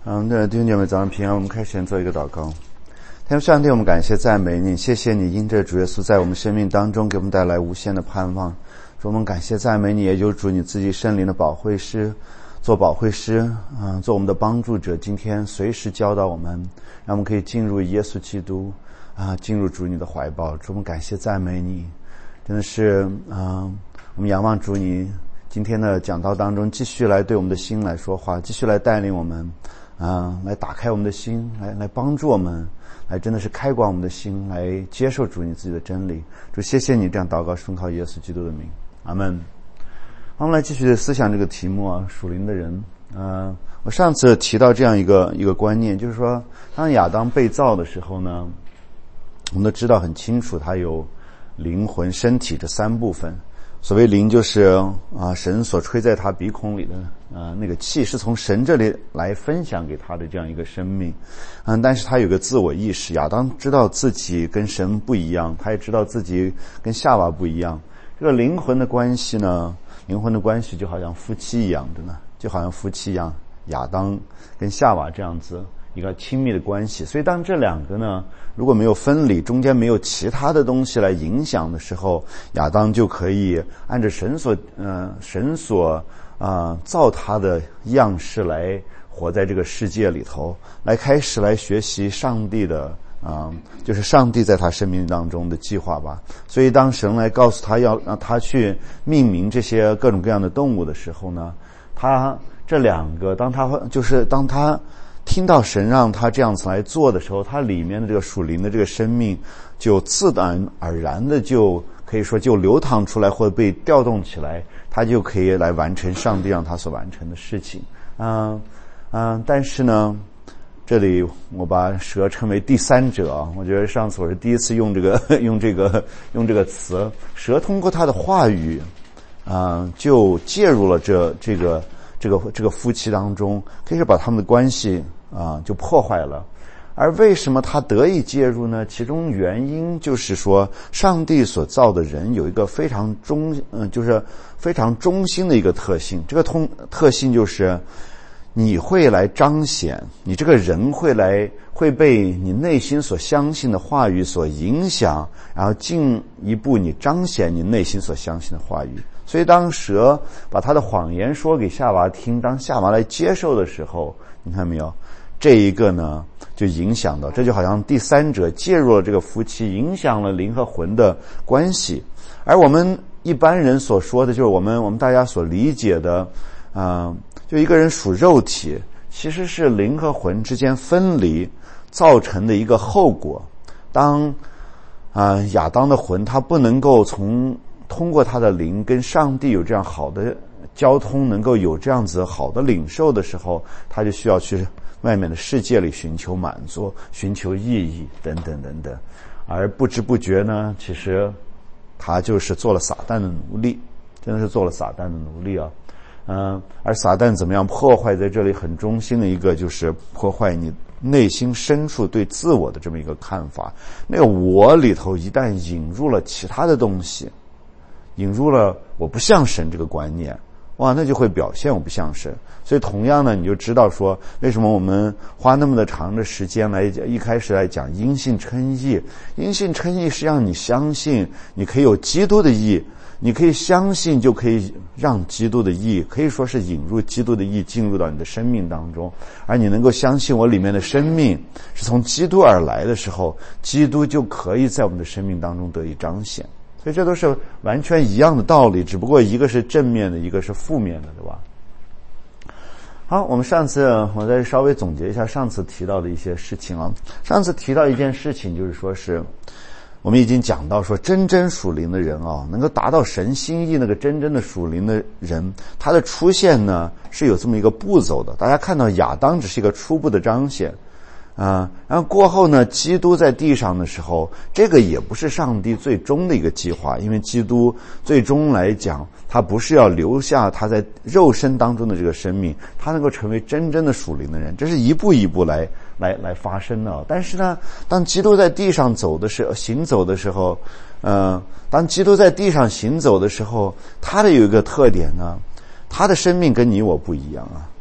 弟兄姐妹早上平安。我们开始先做一个祷告。天父上帝，我们感谢赞美你，谢谢你因着主耶稣在我们生命当中给我们带来无限的盼望。主，我们感谢赞美你，也就是主你自己圣灵的保惠师，做保惠师做我们的帮助者，今天随时教导我们，让我们可以进入耶稣基督进入主你的怀抱。主，我们感谢赞美你，真的是我们仰望主你今天的讲道当中继续来对我们的心来说话，继续来带领我们来打开我们的心，来帮助我们，来真的是开广我们的心，来接受主你自己的真理。主，谢谢你这样祷告奉靠耶稣基督的名，阿们。我们来继续思想这个题目属灵的人。我上次提到这样一个观念，就是说当亚当被造的时候呢，我们都知道很清楚，他有灵魂、身体这三部分。所谓灵，就是神所吹在他鼻孔里的那个气，是从神这里来分享给他的这样一个生命。但是他有个自我意识，亚当知道自己跟神不一样，他也知道自己跟夏娃不一样。这个灵魂的关系呢，灵魂的关系就好像夫妻一样的呢，就好像夫妻一样，亚当跟夏娃这样子一个亲密的关系。所以当这两个呢如果没有分离，中间没有其他的东西来影响的时候，亚当就可以按照神所造他的样式来活在这个世界里头，来开始来学习上帝的就是上帝在他生命当中的计划吧。所以当神来告诉他要让他去命名这些各种各样的动物的时候呢，他这两个当他听到神让他这样子来做的时候，他里面的这个属灵的这个生命就自然而然的就可以说就流淌出来，或者被调动起来，他就可以来完成上帝让他所完成的事情。但是呢，这里我把蛇称为第三者。我觉得上次我是第一次用这个词。蛇通过他的话语就介入了这个夫妻当中，可以说把他们的关系就破坏了。而为什么他得以介入呢？其中原因就是说，上帝所造的人有一个非常就是非常中心的一个特性。这个特性就是你会来彰显，你这个人会被你内心所相信的话语所影响，然后进一步你彰显你内心所相信的话语。所以当蛇把他的谎言说给夏娃听，当夏娃来接受的时候，你看没有，这一个呢就影响到，这就好像第三者介入了这个夫妻，影响了灵和魂的关系。而我们一般人所说的，就是我们大家所理解的就一个人属肉体，其实是灵和魂之间分离造成的一个后果。当亚当的魂他不能够通过他的灵跟上帝有这样好的交通，能够有这样子好的领受的时候，他就需要去外面的世界里寻求满足，寻求意义等等等等。而不知不觉呢，其实他就是做了撒旦的奴隶，真的是做了撒旦的奴隶啊。而撒旦怎么样破坏，在这里很中心的一个就是破坏你内心深处对自我的这么一个看法。那个我里头一旦引入了其他的东西，引入了我不像神这个观念，哇，那就会表现我不像神。所以同样呢，你就知道说为什么我们花那么的长的时间一开始来讲因信称义。因信称义是让你相信你可以有基督的义，你可以相信就可以让基督的义，可以说是引入基督的义进入到你的生命当中。而你能够相信我里面的生命是从基督而来的时候，基督就可以在我们的生命当中得以彰显。所以这都是完全一样的道理，只不过一个是正面的，一个是负面的，对吧？好，我们我再稍微总结一下上次提到的一些事情啊。上次提到一件事情，就是说是我们已经讲到说，真正属灵的人能够达到神心意那个真正的属灵的人，他的出现呢是有这么一个步骤的。大家看到亚当只是一个初步的彰显然后过后呢，基督在地上的时候，这个也不是上帝最终的一个计划，因为基督最终来讲，他不是要留下他在肉身当中的这个生命，他能够成为真正的属灵的人，这是一步一步来发生的。但是呢，当基督在地上行走的时候，当基督在地上行走的时候，他的有一个特点呢，他的生命跟你我不一样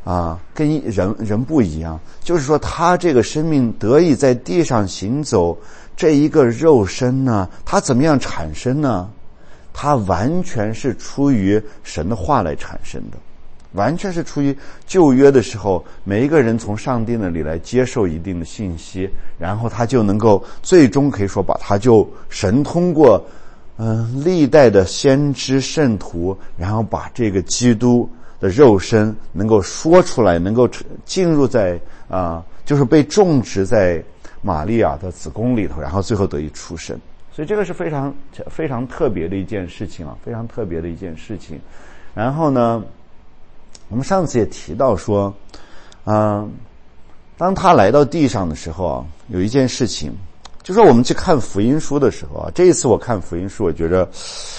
跟人不一样，就是说他这个生命得以在地上行走，这一个肉身呢，它怎么样产生呢？它完全是出于神的话来产生的，完全是出于旧约的时候，每一个人从上帝那里来接受一定的信息，然后他就能够最终可以说把他就神通过历代的先知圣徒，然后把这个基督的肉身能够说出来，能够进入在就是被种植在玛利亚的子宫里头，然后最后得以出生。所以这个是非常非常特别的一件事情非常特别的一件事情。然后呢，我们上次也提到说当他来到地上的时候有一件事情，就说我们去看福音书的时候这一次我看福音书，我觉得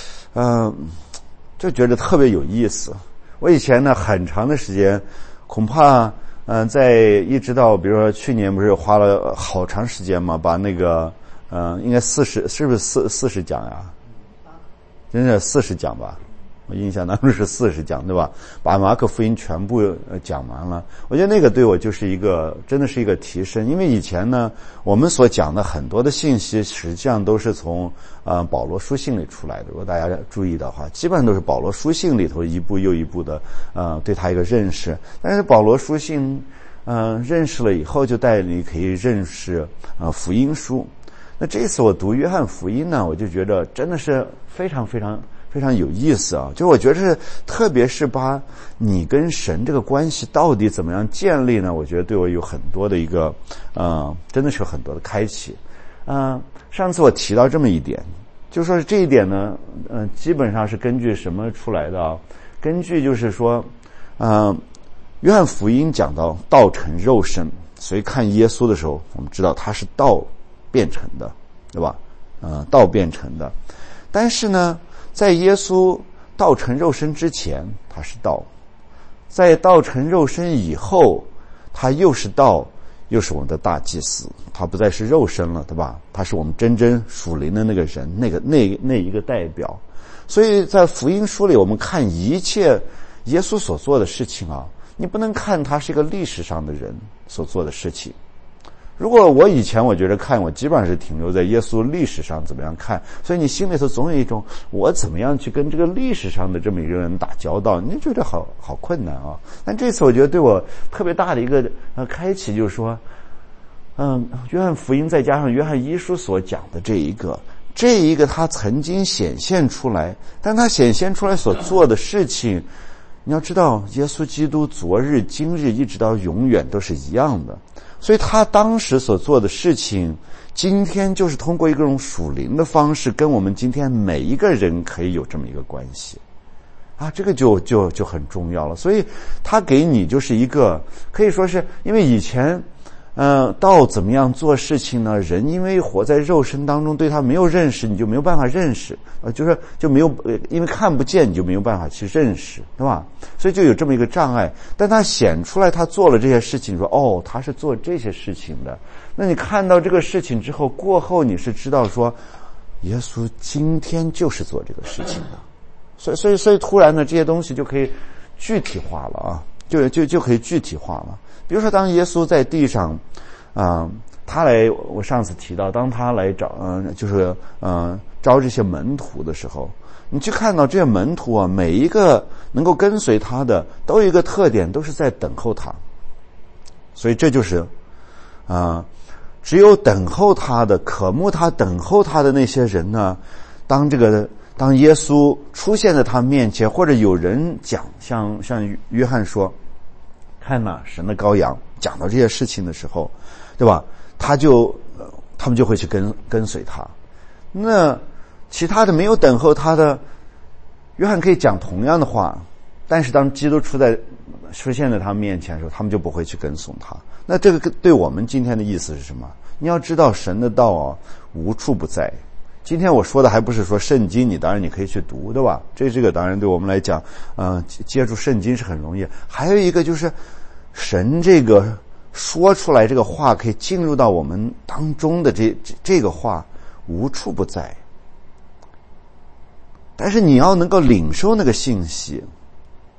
就觉得特别有意思。我以前呢很长的时间，恐怕在一直到比如说去年不是花了好长时间嘛，把那个应该40是不是40讲呀？真的40讲吧，我印象当中是40讲，对吧？把马可福音全部讲完了。我觉得那个对我就是真的是一个提升。因为以前呢我们所讲的很多的信息实际上都是从保罗书信里出来的，如果大家注意的话，基本上都是保罗书信里头一步又一步的对他一个认识。但是保罗书信认识了以后，就带你可以认识福音书。那这次我读约翰福音呢，我就觉得真的是非常非常非常有意思就我觉得是特别是把你跟神这个关系到底怎么样建立呢，我觉得对我有很多的一个真的是有很多的开启。上次我提到这么一点，就说这一点呢基本上是根据什么出来的根据就是说约翰福音讲到道成肉身，所以看耶稣的时候我们知道他是道变成的，对吧？道变成的。但是呢在耶稣道成肉身之前他是道，在道成肉身以后他又是道，又是我们的大祭司，他不再是肉身了，对吧？他是我们真正属灵的那个人，那一个代表。所以在福音书里我们看一切耶稣所做的事情你不能看他是一个历史上的人所做的事情。如果我以前我觉得看，我基本上是停留在耶稣历史上怎么样看，所以你心里头总有一种我怎么样去跟这个历史上的这么一个人打交道，你就觉得好困难但这次我觉得对我特别大的一个开启，就是说约翰福音再加上约翰一书所讲的这一个他曾经显现出来，但他显现出来所做的事情，你要知道耶稣基督昨日今日一直到永远都是一样的。所以他当时所做的事情，今天就是通过一种属灵的方式跟我们今天每一个人可以有这么一个关系这个就很重要了。所以他给你就是一个可以说是，因为以前道怎么样做事情呢？人因为活在肉身当中，对他没有认识，你就没有办法认识就没有因为看不见，你就没有办法去认识，对吧？所以就有这么一个障碍。但他显出来他做了这些事情，说他是做这些事情的。那你看到这个事情之后，过后你是知道说耶稣今天就是做这个事情的。所以突然呢这些东西就可以具体化了就可以具体化了。比如说当耶稣在地上他来，我上次提到当他来找招这些门徒的时候，你去看到这些门徒每一个能够跟随他的都有一个特点，都是在等候他。所以这就是只有等候他的，渴慕他，等候他的那些人呢，当耶稣出现在他面前，或者有人讲像约翰说看神的羔羊，讲到这些事情的时候，对吧？他们就会去跟随他。那其他的没有等候他的，约翰可以讲同样的话，但是当基督出现在他们面前的时候，他们就不会去跟从他。那这个对我们今天的意思是什么？你要知道神的道无处不在。今天我说的还不是说圣经，你当然你可以去读，对吧？这个当然对我们来讲接触圣经是很容易。还有一个就是神这个说出来这个话可以进入到我们当中的这个话无处不在。但是你要能够领受那个信息，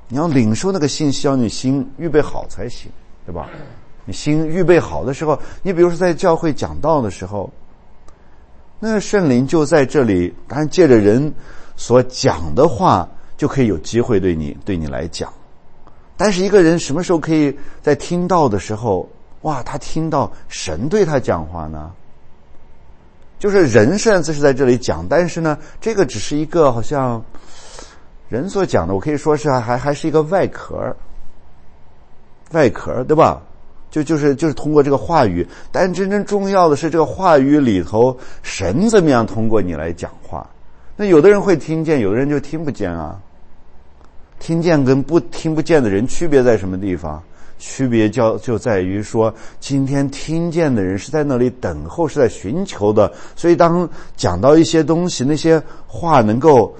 你要领受那个信息，要你心预备好才行，对吧？你心预备好的时候，你比如说在教会讲道的时候，那圣灵就在这里，当然借着人所讲的话，就可以有机会对你来讲。但是一个人什么时候可以在听到的时候，哇，他听到神对他讲话呢？就是人甚至是在这里讲，但是呢，这个只是一个好像人所讲的，我可以说是还是一个外壳，对吧？就是通过这个话语，但真正重要的是这个话语里头，神怎么样通过你来讲话。那有的人会听见，有的人就听不见啊。听见跟听不见的人区别在什么地方？区别就在于说，今天听见的人是在那里等候，是在寻求的，所以当讲到一些东西，那些话能够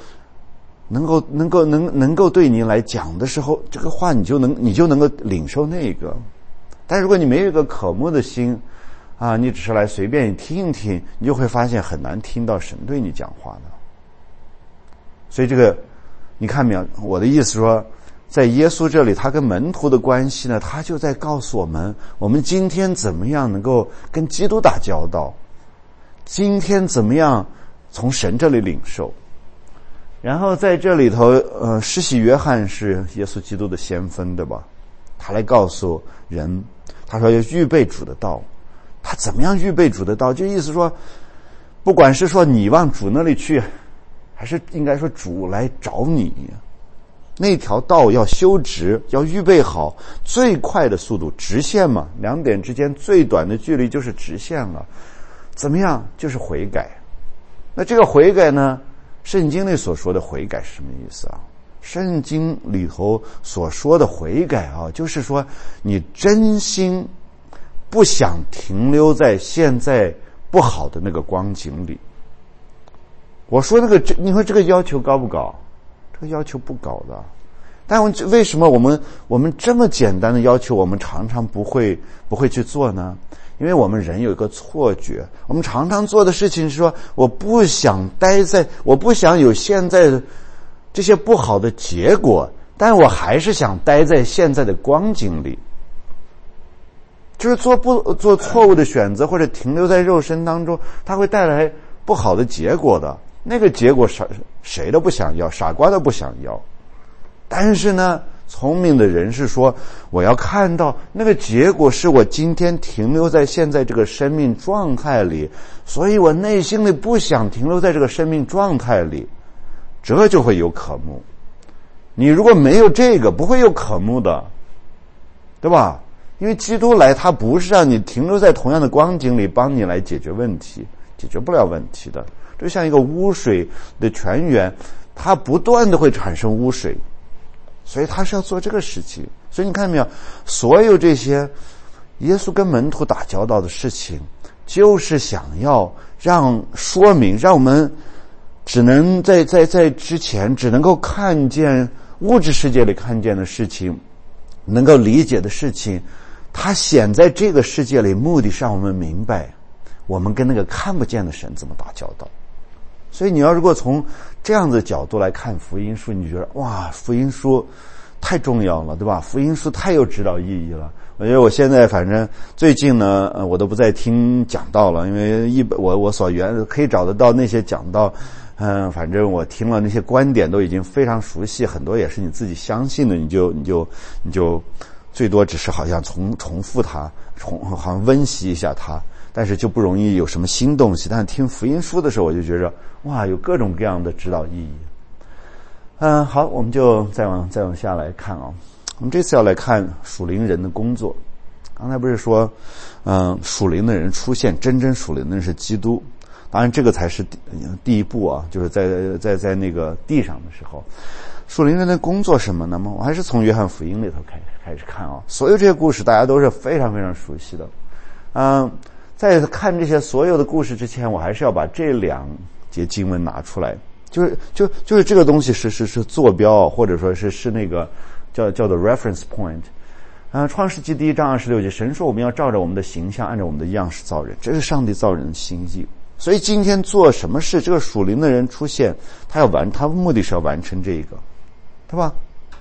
对你来讲的时候，这个话你就能够领受那个。但如果你没有一个渴慕的心啊，你只是来随便听一听，你就会发现很难听到神对你讲话的。所以这个你看没有？我的意思说，在耶稣这里，他跟门徒的关系呢，他就在告诉我们，我们今天怎么样能够跟基督打交道，今天怎么样从神这里领受。然后在这里头，施洗约翰是耶稣基督的先锋，对吧？他来告诉人，他说要预备主的道。他怎么样预备主的道？就意思说，不管是说你往主那里去，还是应该说主来找你，那条道要修直，要预备好，最快的速度，直线嘛，两点之间最短的距离就是直线了。怎么样？就是悔改。那这个悔改呢，圣经里所说的悔改是什么意思啊？圣经里头所说的悔改啊，就是说你真心不想停留在现在不好的那个光景里。我说你说这个要求高不高？这个要求不高的。但为什么我们这么简单的要求，我们常常不会去做呢？因为我们人有一个错觉，我们常常做的事情是说，我不想有现在这些不好的结果，但我还是想待在现在的光景里。就是做错误的选择，或者停留在肉身当中，它会带来不好的结果的。那个结果谁都不想要，傻瓜都不想要。但是呢，聪明的人是说，我要看到那个结果是我今天停留在现在这个生命状态里，所以我内心里不想停留在这个生命状态里，这就会有渴慕。你如果没有这个，不会有渴慕的，对吧？因为基督来，他不是让你停留在同样的光景里帮你来解决问题，解决不了问题的。就像一个污水的泉源，它不断的会产生污水，所以他是要做这个事情。所以你看到没有，所有这些耶稣跟门徒打交道的事情，就是想要说明让我们只能在之前只能够看见物质世界里看见的事情，能够理解的事情，他显在这个世界里，目的是让我们明白我们跟那个看不见的神怎么打交道。所以你要如果从这样的角度来看福音书，你觉得哇，福音书太重要了，对吧？福音书太有指导意义了。我觉得我现在反正最近呢，我都不再听讲道了，因为我所可以找得到那些讲道，反正我听了那些观点都已经非常熟悉，很多也是你自己相信的，你就最多只是好像重复它，好像温习一下它。但是就不容易有什么新东西。但是听福音书的时候，我就觉着哇，有各种各样的指导意义。好，我们就再往下来看啊。我们这次要来看属灵人的工作。刚才不是说，属灵的人出现，真正属灵的人是基督。当然，这个才是第一步啊，就是在那个地上的时候，属灵人的工作什么呢？我还是从约翰福音里头开始看啊。所有这些故事大家都是非常非常熟悉的。在看这些所有的故事之前，我还是要把这两节经文拿出来，就是这个东西是坐标，或者说是那个叫做 reference point。创世纪1章26节，神说我们要照着我们的形象，按照我们的样式造人，这是上帝造人的心意。所以今天做什么事，这个属灵的人出现，他目的是要完成这个，对吧？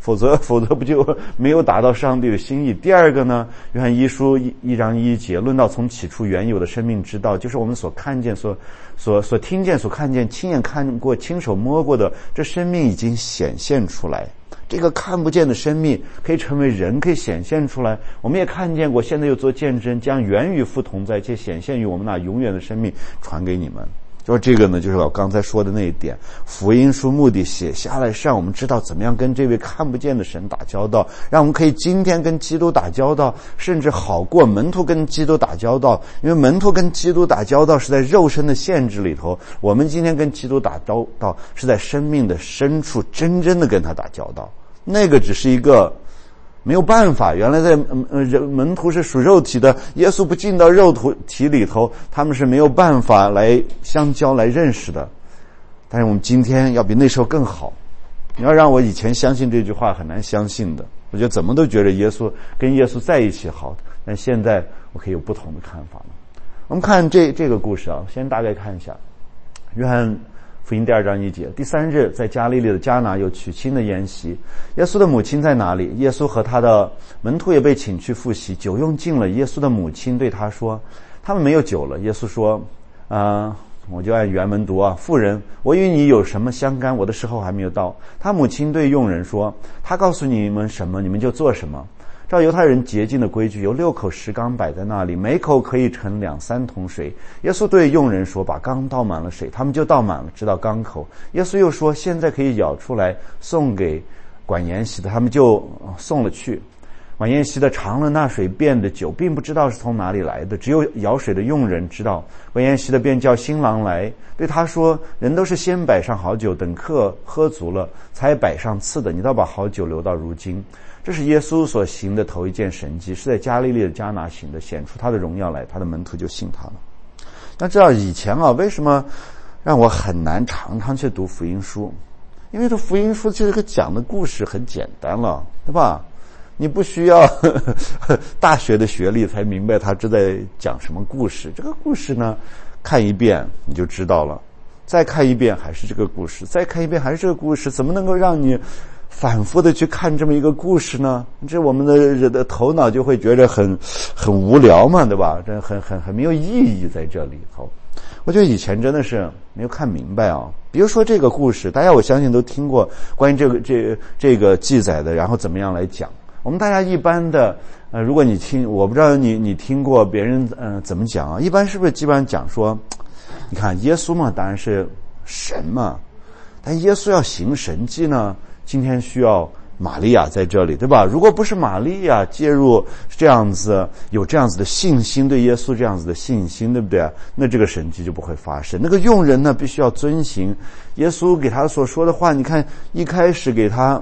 否则不就没有达到上帝的心意。第二个呢，约翰一书1章1节论到从起初原有的生命之道，就是我们所看见、所听见、所看见、亲眼看过、亲手摸过的，这生命已经显现出来。这个看不见的生命可以成为人，可以显现出来。我们也看见过，现在又做见证，将原与父同在，且显现于我们那永远的生命传给你们。就是这个呢，就是我刚才说的那一点，福音书目的写下来是让我们知道怎么样跟这位看不见的神打交道，让我们可以今天跟基督打交道，甚至好过门徒跟基督打交道。因为门徒跟基督打交道是在肉身的限制里头，我们今天跟基督打交道是在生命的深处真正的跟他打交道。那个只是一个没有办法，原来在门徒是属肉体的，耶稣不进到肉体里头，他们是没有办法来相交来认识的。但是我们今天要比那时候更好。你要让我以前相信这句话很难相信的，我觉得怎么都觉得跟耶稣在一起好，但现在我可以有不同的看法了。我们看这个故事啊，先大概看一下约翰福音2章1节，第3日，在加利利的迦拿有娶亲的筵席，耶稣的母亲在哪里？耶稣和他的门徒也被请去赴席，酒用尽了。耶稣的母亲对他说：“他们没有酒了。”耶稣说：“我就按原文读啊，妇人，我与你有什么相干？我的时候还没有到。”他母亲对佣人说：“他告诉你们什么，你们就做什么。”照犹太人洁净的规矩，有6口石缸摆在那里，每口可以盛2-3桶水。耶稣对佣人说：“把缸倒满了水。”他们就倒满了，直到缸口。耶稣又说：“现在可以舀出来，送给管筵席的。”他们就送了去。管筵席的尝了那水变的酒，并不知道是从哪里来的，只有舀水的佣人知道。管筵席的便叫新郎来，对他说：“人都是先摆上好酒，等客喝足了，才摆上次的，你倒把好酒留到如今。”这是耶稣所行的头一件神迹，是在加利利的迦拿行的，显出他的荣耀来，他的门徒就信他了。要知道以前啊，为什么让我很难常常去读福音书？因为这福音书这个讲的故事很简单了，对吧？你不需要大学的学历才明白他这在讲什么故事。这个故事呢，看一遍你就知道了，再看一遍还是这个故事，再看一遍还是这个故事，怎么能够让你反复的去看这么一个故事呢？这我们的人的头脑就会觉得很无聊嘛，对吧？这很没有意义在这里头。我觉得以前真的是没有看明白啊。比如说这个故事，大家我相信都听过关于这个记载的，然后怎么样来讲。我们大家一般的如果你听，我不知道你听过别人怎么讲啊？一般是不是基本上讲说，你看耶稣嘛，当然是神嘛，但耶稣要行神迹呢，今天需要玛利亚在这里，对吧？如果不是玛利亚介入，这样子有这样子的信心，对耶稣这样子的信心，对不对？那这个神迹就不会发生。那个佣人呢，必须要遵行耶稣给他所说的话。你看一开始给他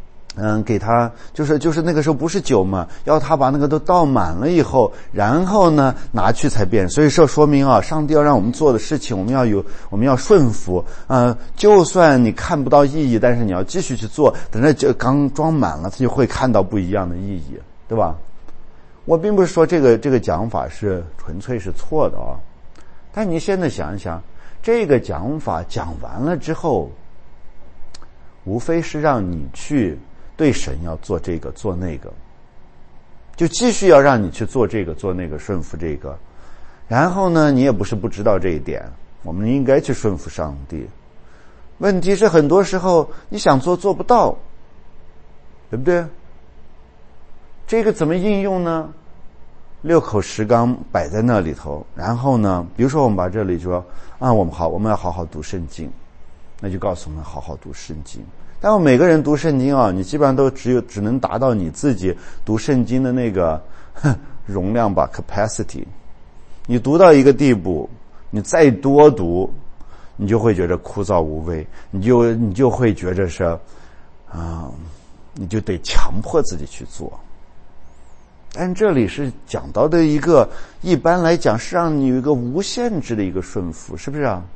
就是那个时候不是酒嘛，要他把那个都倒满了以后，然后呢拿去才变。所以说明啊，上帝要让我们做的事情，我们要顺服。就算你看不到意义，但是你要继续去做，等着这缸装满了，他就会看到不一样的意义，对吧？我并不是说这个讲法是纯粹是错的啊，但你现在想一想，这个讲法讲完了之后，无非是让你去对神要做这个做那个，就继续要让你去做这个做那个，顺服这个。然后呢，你也不是不知道这一点，我们应该去顺服上帝。问题是很多时候你想做不到，对不对？这个怎么应用呢？6口石缸摆在那里头，然后呢，比如说我们把这里说我们要好好读圣经，那就告诉我们好好读圣经。但我每个人读圣经啊，你基本上都只能达到你自己读圣经的那个容量吧 ，capacity。你读到一个地步，你再多读，你就会觉得枯燥无味，你就会觉得是你就得强迫自己去做。但这里是讲到的一个，一般来讲是让你有一个无限制的一个顺服，是不是啊？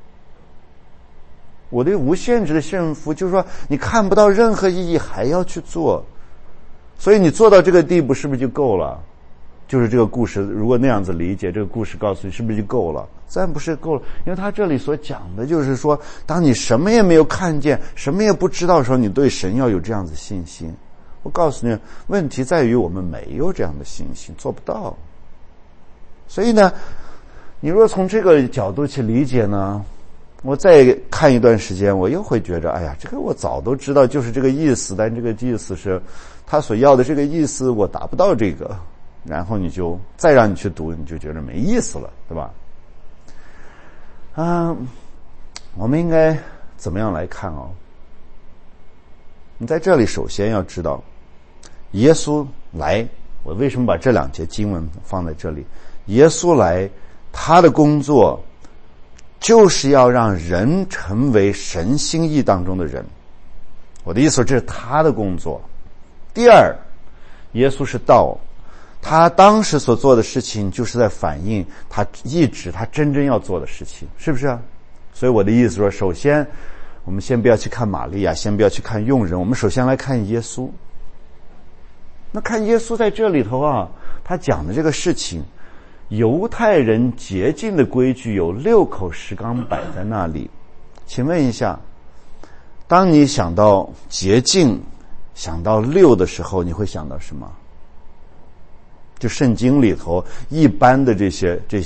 我对无限制的顺服就是说你看不到任何意义还要去做，所以你做到这个地步是不是就够了？ 就是这个故事，如果那样子理解，这个故事告诉你是不是就够了？自然不是够了，因为他这里所讲的就是说，当你什么也没有看见，什么也不知道的时候，你对神要有这样子信心。我告诉你，问题在于我们没有这样的信心，做不到。所以呢，你如果从这个角度去理解呢，我再看一段时间，我又会觉着，哎呀，这个我早都知道，就是这个意思，但这个意思是他所要的这个意思，我达不到这个，然后你就再让你去读，你就觉得没意思了，对吧？我们应该怎么样来看啊？你在这里首先要知道，耶稣来，我为什么把这两节经文放在这里？耶稣来，他的工作就是要让人成为神心意当中的人。我的意思说，这是他的工作。第二，耶稣是道，他当时所做的事情就是在反映他一直他真正要做的事情，是不是啊？所以我的意思说，首先我们先不要去看玛利亚，先不要去看用人，我们首先来看耶稣。那看耶稣在这里头啊，他讲的这个事情，犹太人洁净的规矩有6口石缸摆在那里。请问一下，当你想到洁净，想到6的时候，你会想到什么？就圣经里头一般的这些比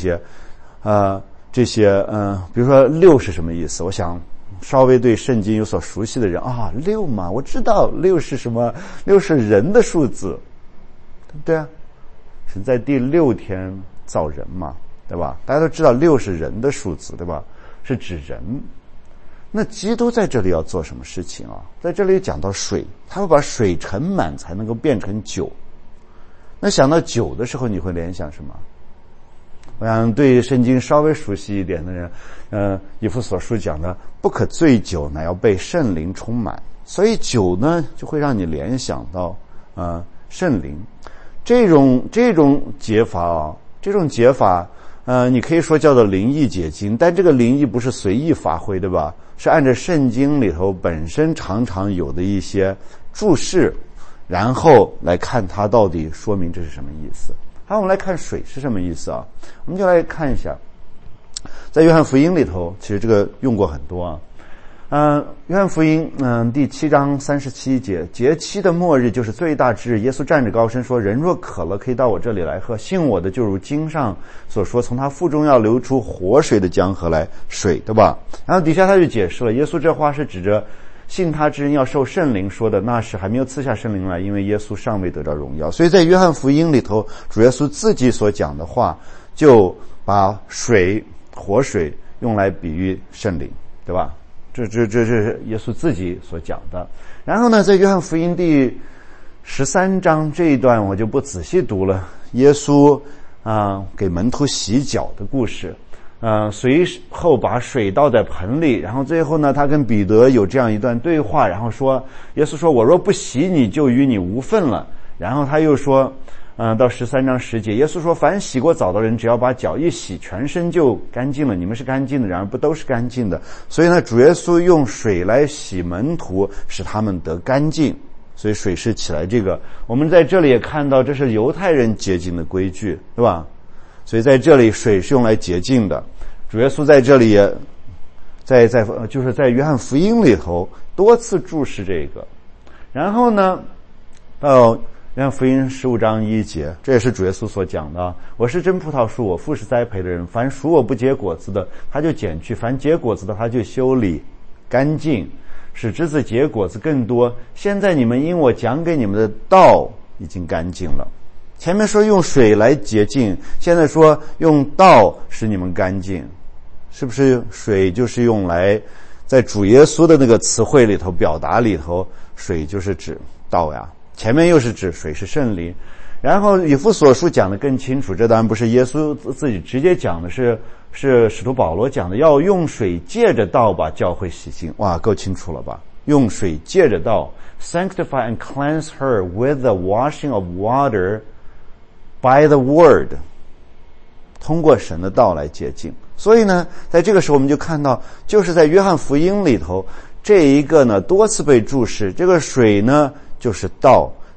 如说6是什么意思？我想稍微对圣经有所熟悉的人啊，6嘛，我知道6是什么，6是人的数字，对不对啊？是在第6天造人嘛，对吧？大家都知道6是人的数字，对吧？是指人。那基督在这里要做什么事情啊？在这里讲到水，他会把水盛满才能够变成酒。那想到酒的时候，你会联想什么？我想对圣经稍微熟悉一点的人，以弗所书讲的不可醉酒，乃要被圣灵充满。所以酒呢，就会让你联想到圣灵。这种解法啊，这种解法你可以说叫做灵意解经，但这个灵意不是随意发挥，对吧？是按照圣经里头本身常常有的一些注释，然后来看它到底说明这是什么意思。好，我们来看水是什么意思啊？我们就来看一下，在约翰福音里头，其实这个用过很多啊。约翰福音第7章37节，节期的末日就是最大之日，耶稣站着高声说，人若渴了，可以到我这里来喝，信我的就如经上所说，从他腹中要流出活水的江河来，水，对吧？然后底下他就解释了，耶稣这话是指着信他之人要受圣灵说的，那时还没有赐下圣灵来，因为耶稣尚未得着荣耀。所以在约翰福音里头，主耶稣自己所讲的话，就把水活水用来比喻圣灵，对吧？这是耶稣自己所讲的。然后呢，在约翰福音第13章这一段我就不仔细读了，耶稣给门徒洗脚的故事。随后把水倒在盆里，然后最后呢，他跟彼得有这样一段对话，然后说，耶稣说，我若不洗你，就与你无分了。然后他又说到13章10节，耶稣说，凡洗过澡的人，只要把脚一洗，全身就干净了。你们是干净的，然而不都是干净的。所以呢，主耶稣用水来洗门徒，使他们得干净。所以水是起来这个，我们在这里也看到，这是犹太人洁净的规矩，对吧？所以在这里水是用来洁净的。主耶稣在这里也就是在约翰福音里头多次注释这个。然后呢，到约翰福音15章1节，这也是主耶稣所讲的，我是真葡萄树，我父是栽培的人，凡属我不结果子的，他就剪去，凡结果子的，他就修理干净，使枝子结果子更多。现在你们因我讲给你们的道已经干净了。前面说用水来洁净，现在说用道使你们干净，是不是？水就是用来在主耶稣的那个词汇里头表达里头，水就是指道呀，前面又是指水是圣灵。然后以弗所书讲得更清楚，这当然不是耶稣自己直接讲的，是使徒保罗讲的，要用水借着道把教会洗净。哇，够清楚了吧？用水借着道 sanctify and cleanse her with the washing of water by the word， 通过神的道来洁净。所以呢，在这个时候我们就看到，就是在约翰福音里头，这一个呢多次被注释，这个水呢就是道，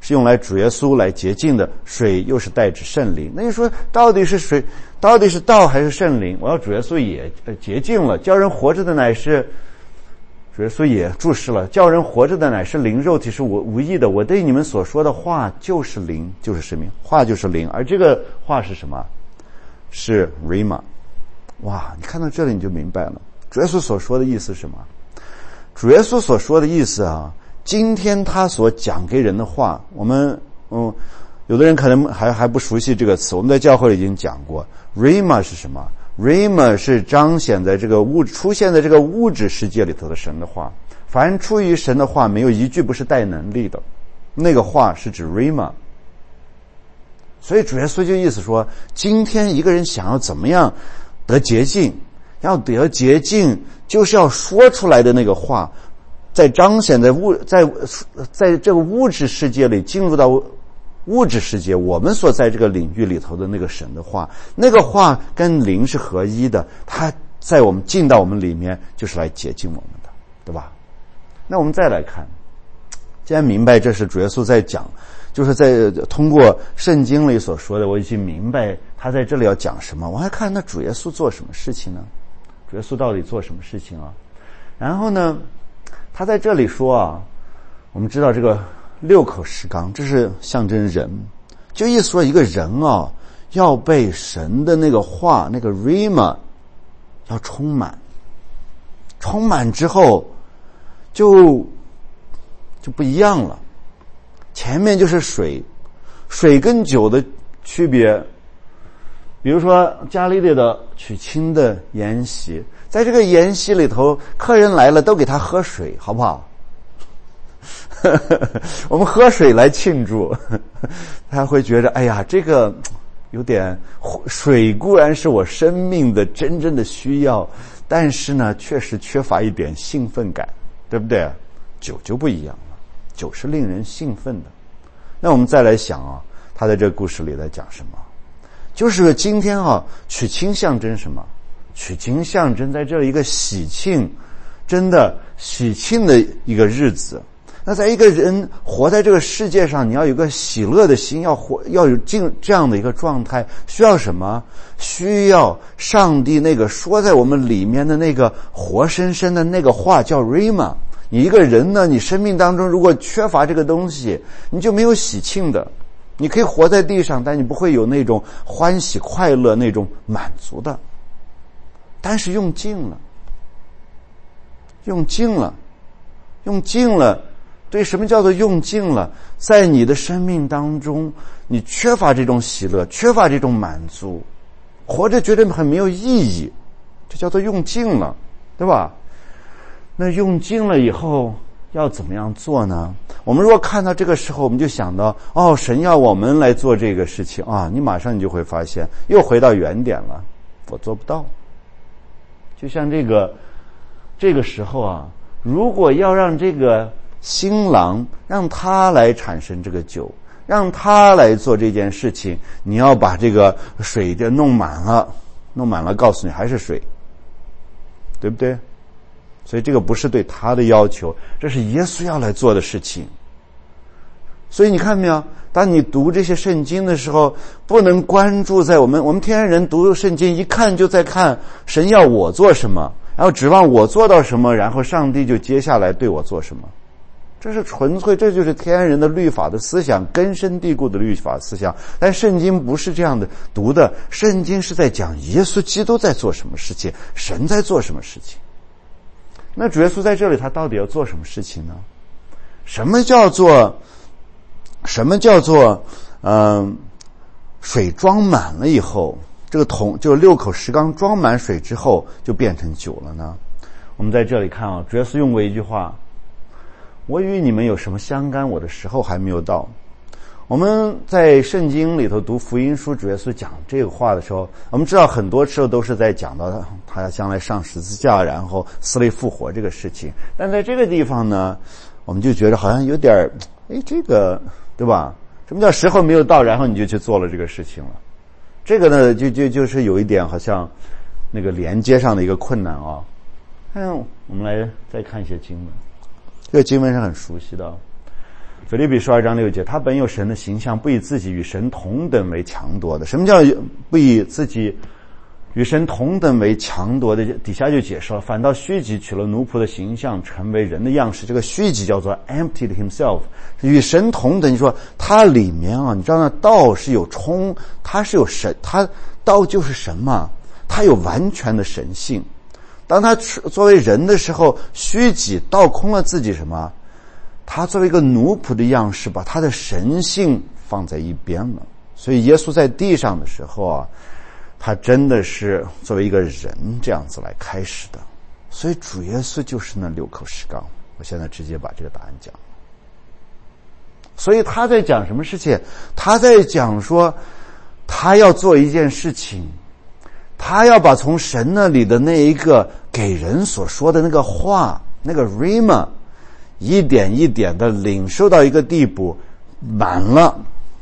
是用来主耶稣来洁净的，水又是代指圣灵。那你说到底是水，到底是道还是圣灵？我要主耶稣也洁净了，叫人活着的乃是主耶稣也注释了，叫人活着的乃是灵，肉体是无益的。我对你们所说的话就是灵，就是生命，话就是灵。而这个话是什么？是 Rhema。 哇，你看到这里你就明白了主耶稣所说的意思是什么。主耶稣所说的意思啊，今天他所讲给人的话，我们有的人可能还不熟悉这个词，我们在教会里已经讲过。 Rhema 是什么？ Rhema 是彰显在这个出现在这个物质世界里头的神的话。凡出于神的话，没有一句不是带能力的，那个话是指 Rhema。 所以主耶稣就意思说，今天一个人想要怎么样得洁净，要得洁净就是要说出来的那个话，在彰显在这个物质世界里，进入到物质世界，我们所在这个领域里头的那个神的话，那个话跟灵是合一的，它在我们进到我们里面，就是来洁净我们的，对吧？那我们再来看，既然明白这是主耶稣在讲，就是在通过圣经里所说的，我已经明白他在这里要讲什么。我还看那主耶稣做什么事情呢？主耶稣到底做什么事情啊？然后呢，他在这里说啊，我们知道这个6口石缸，这是象征人，就意思说一个人啊，要被神的那个话，那个 Rhema 要充满之后就不一样了。前面就是水跟酒的区别，比如说加利利的娶亲的筵席，在这个筵席里头，客人来了都给他喝水，好不好？我们喝水来庆祝，他会觉得哎呀，这个有点，水固然是我生命的真正的需要，但是呢确实缺乏一点兴奋感，对不对？酒就不一样了，酒是令人兴奋的。那我们再来想啊，他在这个故事里在讲什么？就是今天啊，娶亲象征什么？娶亲象征在这里一个喜庆，真的喜庆的一个日子。那在一个人活在这个世界上，你要有个喜乐的心，要有这样的一个状态，需要什么？需要上帝那个说在我们里面的那个活生生的那个话，叫 Rhema。你一个人呢，你生命当中如果缺乏这个东西，你就没有喜庆的。你可以活在地上，但你不会有那种欢喜快乐，那种满足的。但是用尽了，对，什么叫做用尽了？在你的生命当中，你缺乏这种喜乐，缺乏这种满足，活着觉得很没有意义，这叫做用尽了，对吧？那用尽了以后要怎么样做呢？我们如果看到这个时候，我们就想到，哦，神要我们来做这个事情啊，你马上就会发现又回到原点了，我做不到。就像这个时候啊，如果要让这个新郎让他来产生这个酒，让他来做这件事情，你要把这个水就弄满了，告诉你还是水，对不对？所以这个不是对他的要求，这是耶稣要来做的事情。所以你看没有，当你读这些圣经的时候，不能关注在我们天然人读圣经一看就在看神要我做什么，然后指望我做到什么，然后上帝就接下来对我做什么。这是纯粹，这就是天然人的律法的思想，根深蒂固的律法思想。但圣经不是这样的读的，圣经是在讲耶稣基督在做什么事情，神在做什么事情。那主耶稣在这里他到底要做什么事情呢？什么叫做水装满了以后，这个桶就6口石缸装满水之后就变成酒了呢？我们在这里看啊，主耶稣用过一句话，我与你们有什么相干，我的时候还没有到。我们在圣经里头读福音书，主耶稣讲这个话的时候，我们知道很多时候都是在讲到他将来上十字架，然后死里复活这个事情。但在这个地方呢，我们就觉得好像有点这个对吧？什么叫时候没有到，然后你就去做了这个事情了？这个呢就是有一点好像那个连接上的一个困难啊。我们来再看一些经文，这个经文是很熟悉的。 腓立比书2章6节，他本有神的形象，不以自己与神同等为强夺的。什么叫不以自己与神同等为强夺的？底下就解释了，反倒虚己，取了奴仆的形象，成为人的样式。这个虚己叫做 emptied himself， 与神同等。你说他里面啊，你知道那道是有他是有神，他道就是神嘛，他有完全的神性。当他作为人的时候，虚己倒空了自己什么？他作为一个奴仆的样式，把他的神性放在一边了。所以耶稣在地上的时候啊，他真的是作为一个人这样子来开始的。所以主耶稣就是那6口石缸。我现在直接把这个答案讲。所以他在讲什么事情？他在讲说他要做一件事情，他要把从神那里的那一个给人所说的那个话，那个 rhema， 一点一点的领受到一个地步，满了，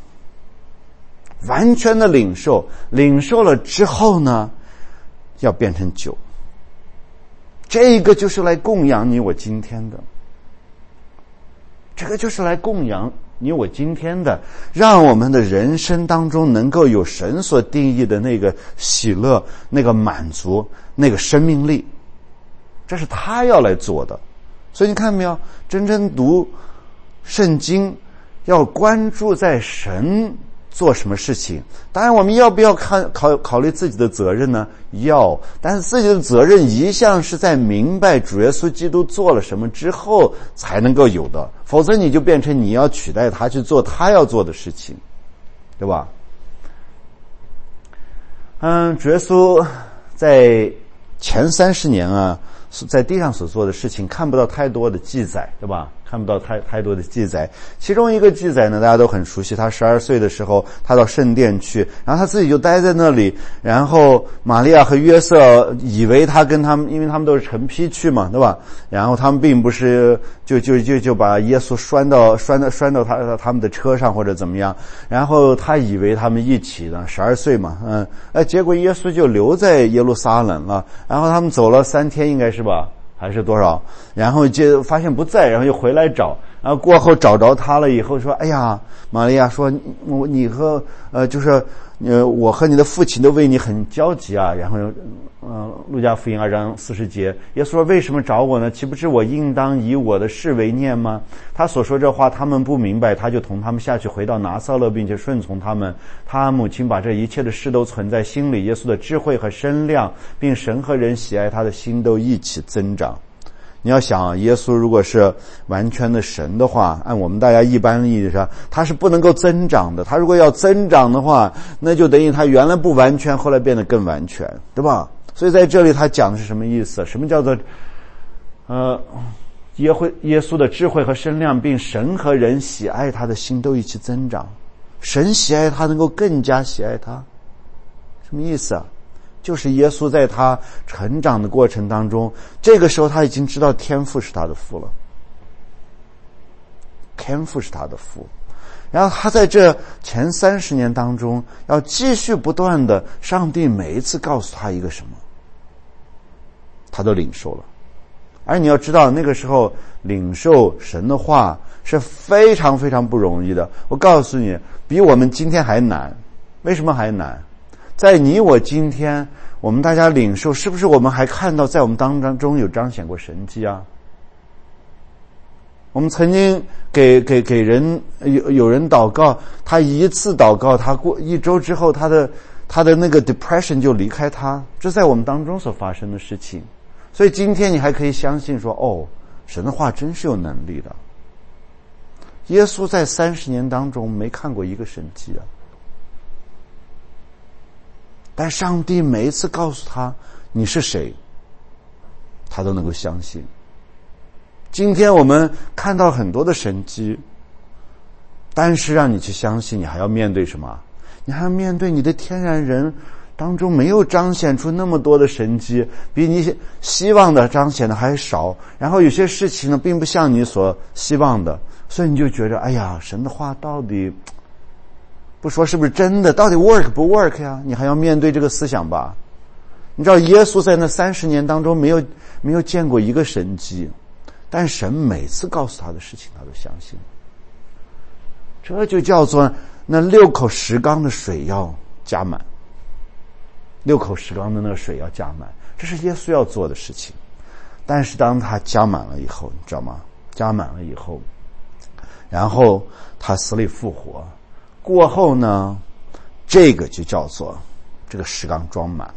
完全的领受了之后呢，要变成酒。这个就是来供养你我今天的，这个就是来供养你我今天的，让我们的人生当中能够有神所定义的那个喜乐，那个满足，那个生命力，这是他要来做的。所以你看没有，真正读圣经要关注在神做什么事情。当然我们要不要考虑自己的责任呢？要，但是自己的责任一向是在明白主耶稣基督做了什么之后才能够有的，否则你就变成你要取代他去做他要做的事情，对吧？主耶稣在前30年啊，在地上所做的事情看不到太多的记载，对吧？看不到太多的记载。其中一个记载呢，大家都很熟悉，他12岁的时候他到圣殿去，然后他自己就待在那里，然后玛利亚和约瑟以为他跟他们，因为他们都是成批去嘛，对吧？然后他们并不是就把耶稣拴到他们的车上或者怎么样，然后他以为他们一起呢，12岁嘛，结果耶稣就留在耶路撒冷了，然后他们走了3天应该是吧，还是多少，然后就发现不在，然后又回来找，然后过后找着他了以后说，哎呀，玛利亚说你和我和你的父亲都为你很焦急啊。然后路加福音2章40节，耶稣说，为什么找我呢？岂不知我应当以我的事为念吗？他所说这话他们不明白，他就同他们下去回到拿撒勒，并且顺从他们。他母亲把这一切的事都存在心里，耶稣的智慧和身量并神和人喜爱他的心都一起增长。你要想，耶稣如果是完全的神的话，按我们大家一般的意义上，他是不能够增长的。他如果要增长的话，那就等于他原来不完全，后来变得更完全，对吧？所以在这里他讲的是什么意思？什么叫做耶稣的智慧和身量并神和人喜爱他的心都一起增长。神喜爱他，能够更加喜爱他，什么意思啊？就是耶稣在他成长的过程当中，这个时候他已经知道天父是他的父了，天父是他的父。然后他在这前30年当中要继续不断的，上帝每一次告诉他一个什么，他都领受了。而你要知道，那个时候领受神的话是非常非常不容易的。我告诉你，比我们今天还难。为什么还难？在你我今天，我们大家领受，是不是我们还看到在我们当中有彰显过神迹啊？我们曾经给人有人祷告，他一次祷告，他过1周之后，他的那个 depression 就离开他，这在我们当中所发生的事情。所以今天你还可以相信说，神的话真是有能力的。耶稣在30年当中没看过一个神迹啊，但上帝每一次告诉他你是谁，他都能够相信。今天我们看到很多的神迹，但是让你去相信，你还要面对什么？你还要面对你的天然人当中没有彰显出那么多的神迹，比你希望的彰显的还少，然后有些事情呢并不像你所希望的，所以你就觉得，哎呀，神的话到底不说是不是真的，到底 work 不 work 呀？你还要面对这个思想吧。你知道耶稣在那30年当中没有见过一个神迹，但神每次告诉他的事情他都相信。 这就叫做那6口石缸的水要加满，6口石缸的那个水要加满，这是耶稣要做的事情。但是当他加满了以后，你知道吗？加满了以后，然后他死里复活过后呢，这个就叫做这个石缸装满了。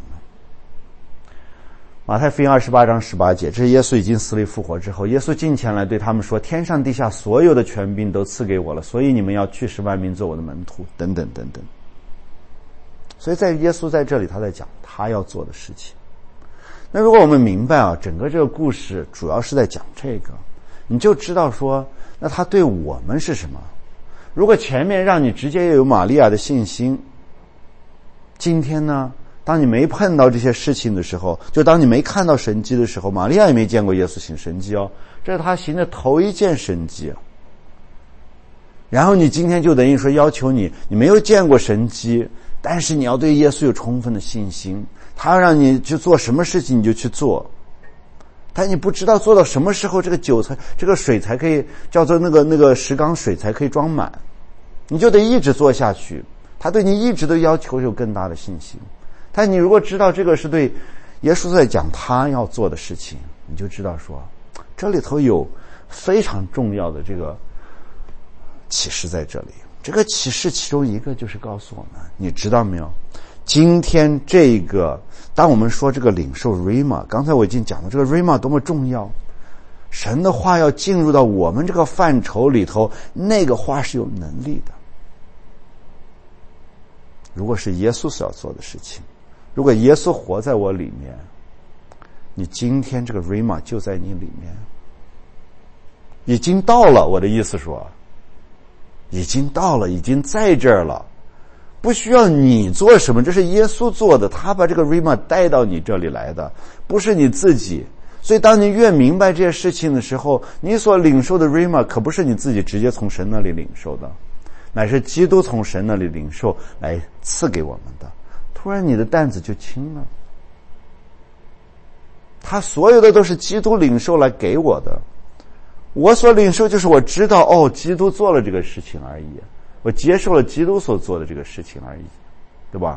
马太福音28章18节，这是耶稣已经死里复活之后，耶稣近前来对他们说，天上地下所有的权柄都赐给我了，所以你们要去使万民做我的门徒，等等等等。所以在耶稣在这里他在讲他要做的事情。那如果我们明白啊，整个这个故事主要是在讲这个，你就知道说，那他对我们是什么？如果前面让你直接有玛利亚的信心，今天呢，当你没碰到这些事情的时候，就当你没看到神迹的时候，玛利亚也没见过耶稣行神迹哦，这是他行的头一件神迹。然后你今天就等于说要求你没有见过神迹，但是你要对耶稣有充分的信心，他要让你去做什么事情你就去做，但你不知道做到什么时候这个水才可以叫做那个石缸水才可以装满，你就得一直做下去。他对你一直都要求有更大的信心，但你如果知道这个是对耶稣在讲他要做的事情，你就知道说这里头有非常重要的这个启示在这里。这个启示其中一个就是告诉我们，你知道没有，今天这个当我们说这个领受 Rhema， 刚才我已经讲了这个 Rhema 多么重要，神的话要进入到我们这个范畴里头，那个话是有能力的。如果是耶稣所要做的事情，如果耶稣活在我里面，你今天这个 Rhema 就在你里面，已经到了，我的意思说已经到了，已经在这儿了，不需要你做什么，这是耶稣做的，他把这个 Rhema 带到你这里来的，不是你自己。所以当你越明白这些事情的时候，你所领受的 Rhema 可不是你自己直接从神那里领受的，乃是基督从神那里领受来赐给我们的，突然你的担子就轻了。他所有的都是基督领受来给我的，我所领受就是我知道基督做了这个事情而已，我接受了基督所做的这个事情而已，对吧？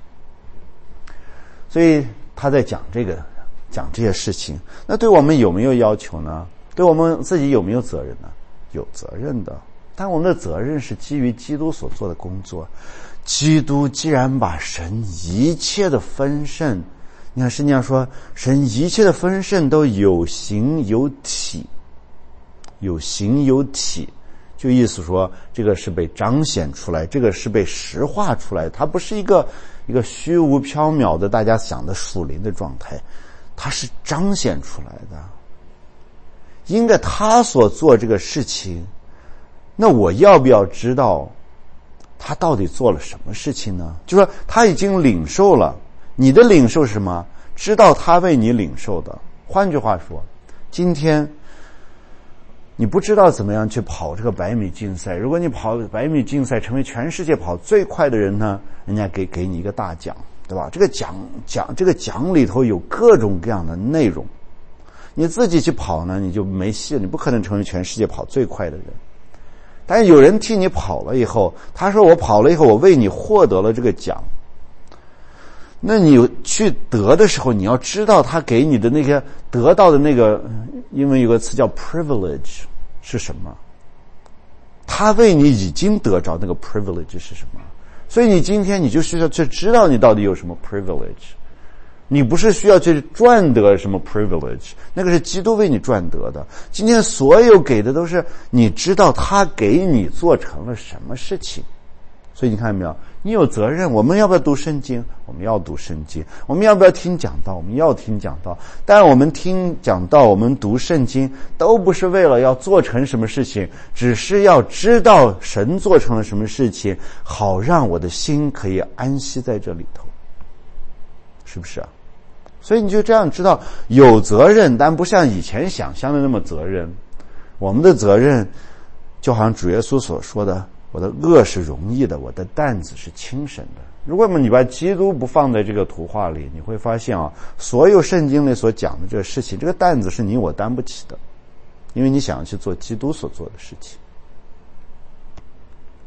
所以他在讲这些事情，那对我们有没有要求呢？对我们自己有没有责任呢？有责任的，但我们的责任是基于基督所做的工作。基督既然把神一切的丰盛，你看圣经上说神一切的丰盛都有形有体，有形有体，就意思说这个是被彰显出来，这个是被实化出来，它不是一个虚无缥缈的大家想的属灵的状态，它是彰显出来的。因着他所做这个事情，那我要不要知道他到底做了什么事情呢？就说他已经领受了，你的领受是什么？知道他为你领受的。换句话说，今天你不知道怎么样去跑这个100米竞赛，如果你跑100米竞赛成为全世界跑最快的人呢，人家给你一个大奖，对吧？这个奖里头有各种各样的内容，你自己去跑呢你就没戏了，你不可能成为全世界跑最快的人。但是有人替你跑了以后，他说我跑了以后我为你获得了这个奖，那你去得的时候你要知道他给你的那个得到的那个，英文有个词叫 privilege 是什么，他为你已经得着那个 privilege 是什么。所以你今天你就需要去知道你到底有什么 privilege， 你不是需要去赚得什么 privilege， 那个是基督为你赚得的。今天所有给的都是你知道他给你做成了什么事情。所以你看到没有，你有责任。我们要不要读圣经？我们要读圣经。我们要不要听讲道？我们要听讲道。但我们听讲道，我们读圣经都不是为了要做成什么事情，只是要知道神做成了什么事情，好让我的心可以安息在这里头，是不是啊？所以你就这样知道有责任，但不像以前想象的那么责任。我们的责任就好像主耶稣所说的，我的恶是容易的，我的担子是轻省的。如果你把基督不放在这个图画里，你会发现所有圣经里所讲的这个事情，这个担子是你我担不起的，因为你想要去做基督所做的事情。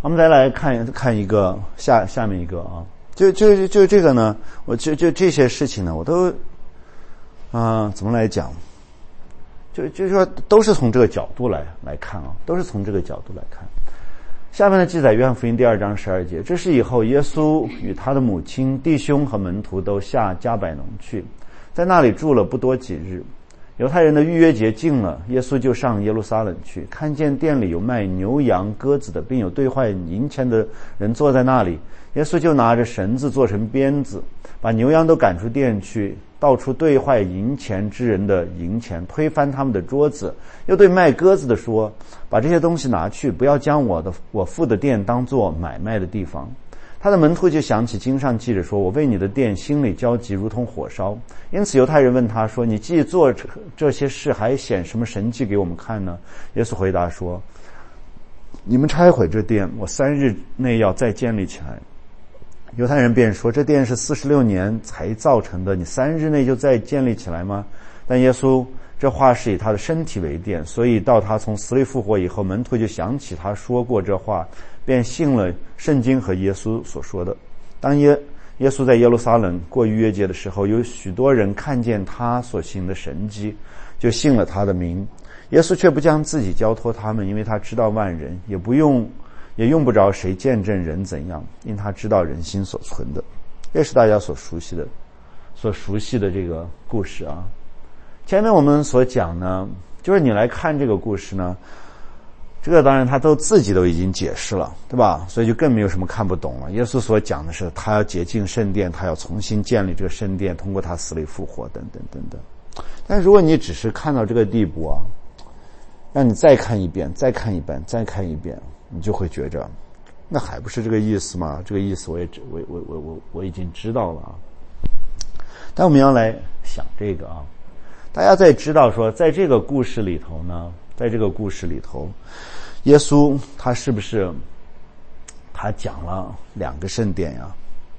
我们再来看一个下面一个啊，就这个呢，我就这些事情呢，我都怎么来讲？就说都是从这个角度来看啊，都是从这个角度来看。下面的记载，约翰福音第2章12节，这是以后耶稣与他的母亲、弟兄和门徒都下迦百农去，在那里住了不多几日。犹太人的逾越节近了，耶稣就上耶路撒冷去，看见店里有卖牛羊鸽子的，并有兑换银钱的人坐在那里。耶稣就拿着绳子做成鞭子，把牛羊都赶出店去，到处兑换银钱之人的银钱，推翻他们的桌子。又对卖鸽子的说，把这些东西拿去，不要将我父的店当作买卖的地方。他的门徒就想起经上记着说，我为你的店心里焦急如同火烧。因此犹太人问他说，你既做这些事，还显什么神迹给我们看呢？耶稣回答说，你们拆毁这殿，我3日内要再建立起来。犹太人便说，这殿是46年才造成的，你3日内就再建立起来吗？但耶稣这话是以他的身体为殿，所以到他从死里复活以后，门徒就想起他说过这话，便信了圣经和耶稣所说的。当耶稣在耶路撒冷过逾越节的时候，有许多人看见他所行的神迹，就信了他的名。耶稣却不将自己交托他们，因为他知道万人，也用不着谁见证人怎样，因他知道人心所存的。这是大家所熟悉的这个故事啊。前面我们所讲呢，就是你来看这个故事呢，这个当然他自己都已经解释了，对吧？所以就更没有什么看不懂了。耶稣所讲的是他要洁净圣殿，他要重新建立这个圣殿，通过他死里复活等等等等。但如果你只是看到这个地步啊，让你再看一遍，你就会觉着那还不是这个意思吗？这个意思我已经知道了啊。但我们要来想这个啊，大家在知道说在这个故事里头，耶稣他是不是他讲了2个圣殿呀？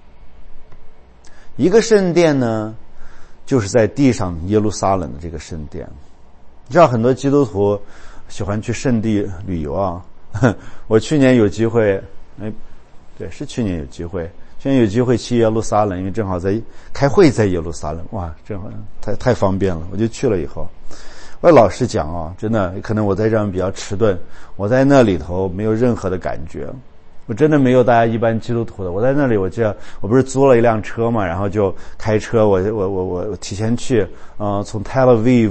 一个圣殿呢，就是在地上耶路撒冷的这个圣殿。你知道很多基督徒喜欢去圣地旅游啊。我去年有机会，去年有机会去耶路撒冷，因为正好在开会在耶路撒冷，哇，正好太方便了，我就去了以后。我老实讲啊，真的可能我在这样比较迟钝，我在那里头没有任何的感觉，我真的没有大家一般基督徒的。我在那里，我不是租了一辆车嘛，然后就开车，我提前去，从 Tel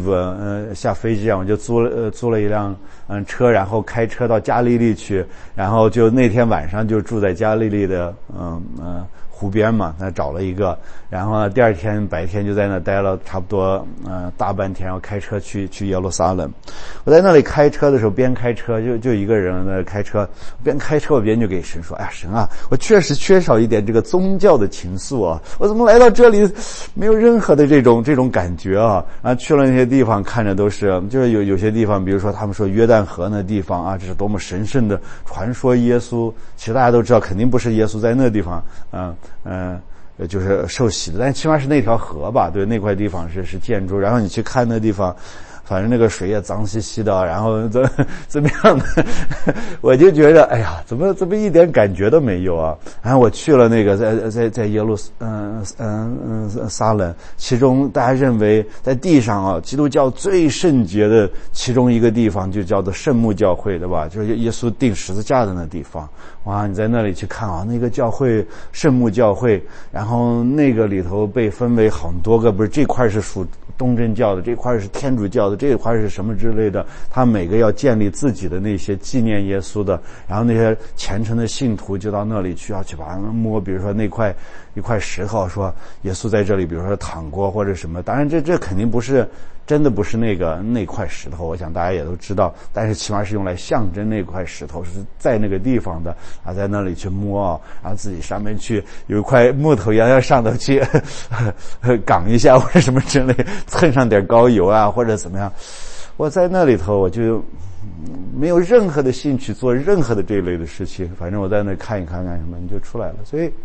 Aviv 下飞机啊，我就租了一辆车，然后开车到加利利去，然后就那天晚上就住在加利利的湖边嘛，那找了一个，然后呢第2天白天就在那待了差不多大半天，然后开车去耶路撒冷。我在那里开车的时候，边开车就一个人在开车，边开车我边就给神说，哎呀神啊，我确实缺少一点这个宗教的情愫啊，我怎么来到这里没有任何的这种感觉啊。然后去了那些地方，看着都是就是有些地方，比如说他们说约旦河那地方啊，这是多么神圣的传说耶稣，其实大家都知道肯定不是耶稣在那地方就是受洗的，但起码是那条河吧，对，那块地方是建筑。然后你去看那地方，反正那个水也脏兮兮的，然后怎么样的，我就觉得哎呀，怎么一点感觉都没有啊。然后我去了那个在耶路撒冷，其中大家认为在地上啊，基督教最圣洁的其中一个地方就叫做圣墓教会，对吧？就是耶稣钉十字架的那地方。哇，你在那里去看啊，那个教会圣墓教会，然后那个里头被分为很多个，不是这块是属东正教的，这块是天主教的，这块是什么之类的，他每个要建立自己的那些纪念耶稣的，然后那些虔诚的信徒就到那里去，要去把它摸，比如说一块石头，说耶稣在这里比如说躺过或者什么，当然这肯定不是真的，不是那块石头，我想大家也都知道，但是起码是用来象征那块石头是在那个地方的啊，在那里去摸，然后自己上面去有一块木头要上头去杠一下或者什么之类，蹭上点膏油啊或者怎么样。我在那里头我就没有任何的兴趣做任何的这一类的事情，反正我在那看一看干什么你就出来了。所以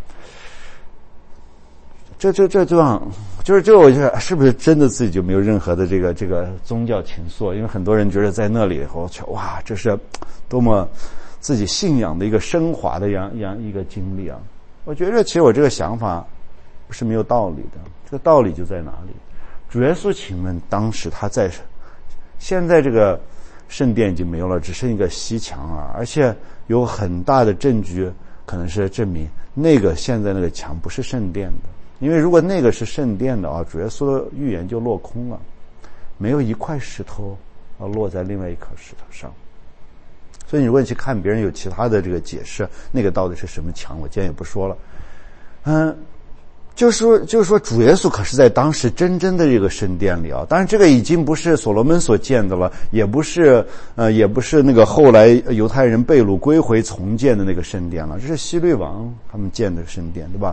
这样就是我觉得是不是真的自己就没有任何的这个宗教情愫？因为很多人觉得在那里以后，哇，这是多么自己信仰的一个升华的一个经历啊。我觉得其实我这个想法不是没有道理的，这个道理就在哪里？主耶稣请问当时他在，现在这个圣殿已经没有了，只剩一个西墙啊，而且有很大的证据可能是证明现在那个墙不是圣殿的，因为如果那个是圣殿的啊，主耶稣的预言就落空了，没有一块石头落在另外一颗石头上。所以如果你去看别人有其他的这个解释，那个到底是什么墙，我今天也不说了。就是说主耶稣可是在当时真正的这个圣殿里啊，当然这个已经不是所罗门所建的了，也不是那个后来犹太人被掳归回重建的那个圣殿了，这是希律王他们建的圣殿，对吧？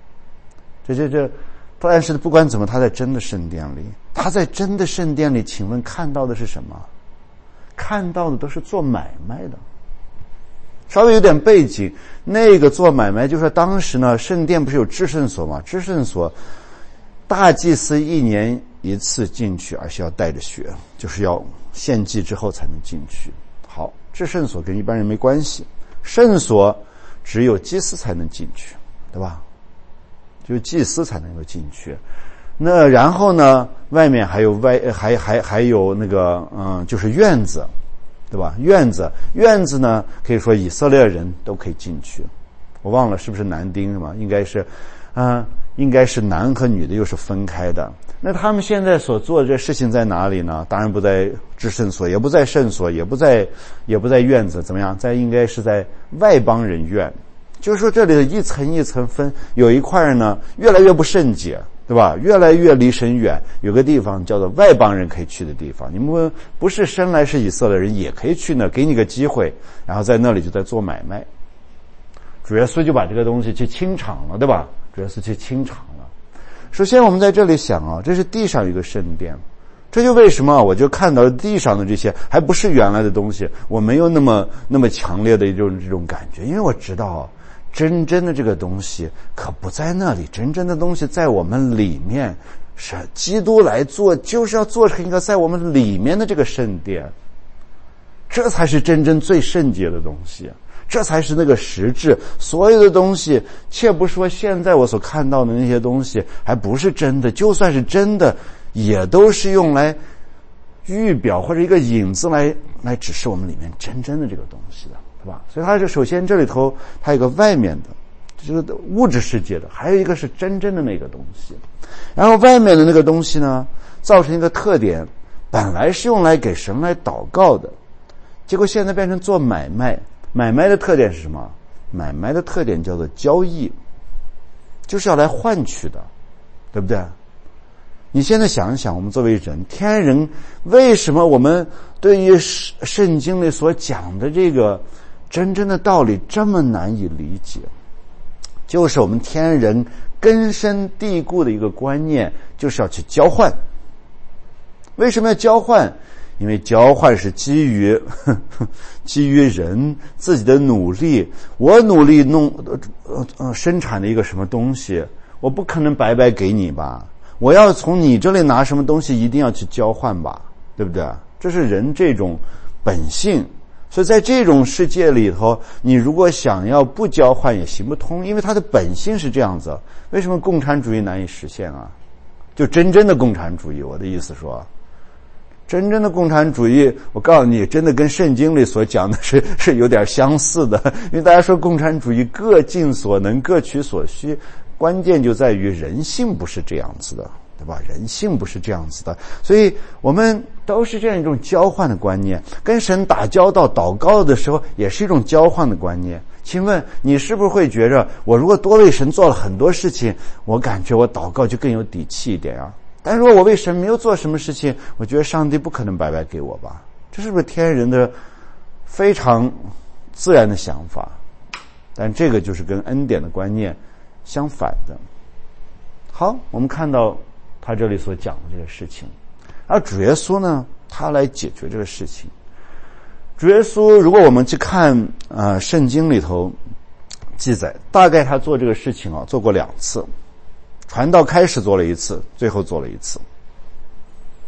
但是不管怎么，他在真的圣殿里，他在真的圣殿里，请问看到的是什么？看到的都是做买卖的。稍微有点背景，那个做买卖就是当时呢，圣殿不是有至圣所吗？至圣所大祭司1年1次进去，而且要带着血，就是要献祭之后才能进去。好，至圣所跟一般人没关系，圣所只有祭司才能进去，对吧？就是祭司才能够进去。那然后呢，外面还有还有那个就是院子，对吧？院子呢，可以说以色列人都可以进去。我忘了是不是男丁是吗？应该是男和女的又是分开的。那他们现在所做的这事情在哪里呢？当然不在至圣所，也不在圣所，也不在院子，怎么样？应该是在外邦人院。就是说这里的一层一层分，有一块呢越来越不圣洁，对吧？越来越离神远，有个地方叫做外邦人可以去的地方，你们不是生来是以色列人也可以去那，给你个机会，然后在那里就在做买卖。主耶稣就把这个东西去清场了，对吧？主耶稣去清场了。首先我们在这里想啊，这是地上一个圣殿，这就为什么我就看到地上的这些还不是原来的东西，我没有那么强烈的这种感觉，因为我知道真正的这个东西可不在那里，真正的东西在我们里面，是基督来做，就是要做成一个在我们里面的这个圣殿，这才是真正最圣洁的东西，这才是那个实质。所有的东西，切不说现在我所看到的那些东西还不是真的，就算是真的，也都是用来预表或者一个影子来指示我们里面真正的这个东西的，对吧？所以它是首先这里头它有个外面的，这个物质世界的，还有一个是真正的那个东西。然后外面的那个东西呢，造成一个特点，本来是用来给神来祷告的，结果现在变成做买卖。买卖的特点是什么？买卖的特点叫做交易，就是要来换取的，对不对？你现在想一想，我们作为人，天人，为什么我们对于圣经里所讲的这个真正的道理这么难以理解？就是我们天人根深蒂固的一个观念，就是要去交换。为什么要交换？因为交换是基于人自己的努力，我努力生产的一个什么东西，我不可能白白给你吧，我要从你这里拿什么东西，一定要去交换吧，对不对？这是人这种本性。所以在这种世界里头，你如果想要不交换也行不通，因为它的本性是这样子。为什么共产主义难以实现啊？就真正的共产主义，我的意思说，真正的共产主义，我告诉你，真的跟圣经里所讲的是有点相似的。因为大家说共产主义各尽所能，各取所需，关键就在于人性不是这样子的，对吧？人性不是这样子的，所以我们都是这样一种交换的观念。跟神打交道祷告的时候也是一种交换的观念。请问你是不是会觉着，我如果多为神做了很多事情，我感觉我祷告就更有底气一点啊？但如果我为神没有做什么事情，我觉得上帝不可能白白给我吧？这是不是天人的非常自然的想法？但这个就是跟恩典的观念相反的。好，我们看到他这里所讲的这个事情，而主耶稣呢，他来解决这个事情。主耶稣，如果我们去看圣经里头记载，大概他做这个事情做过2次。传道开始做了1次，最后做了1次。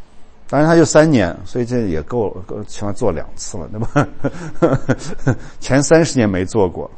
当然他就3年，所以这也够起码做2次了，对吧？前30年没做过。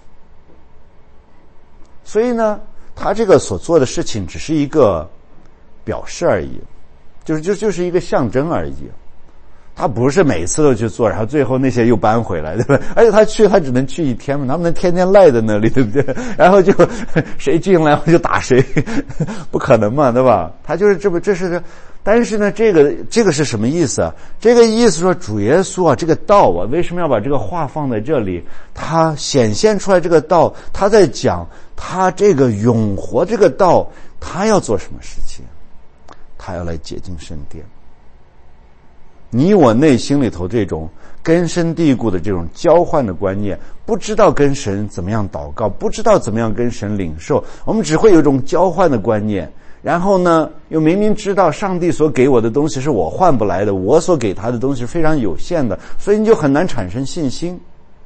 所以呢，他这个所做的事情只是一个表示而已，就是一个象征而已。他不是每次都去做，然后最后那些又搬回来，对吧？而且他只能去1天嘛，能不能天天赖在那里，对不对？然后就谁进来我就打谁，不可能嘛，对吧？他就是这是，但是呢，这个是什么意思啊？这个意思说主耶稣啊，这个道啊，为什么要把这个话放在这里？他显现出来这个道，他在讲他这个永活这个道，他要做什么事情？他要来洁净圣殿。你我内心里头这种根深蒂固的这种交换的观念，不知道跟神怎么样祷告，不知道怎么样跟神领受，我们只会有一种交换的观念，然后呢又明明知道上帝所给我的东西是我换不来的，我所给他的东西是非常有限的，所以你就很难产生信心。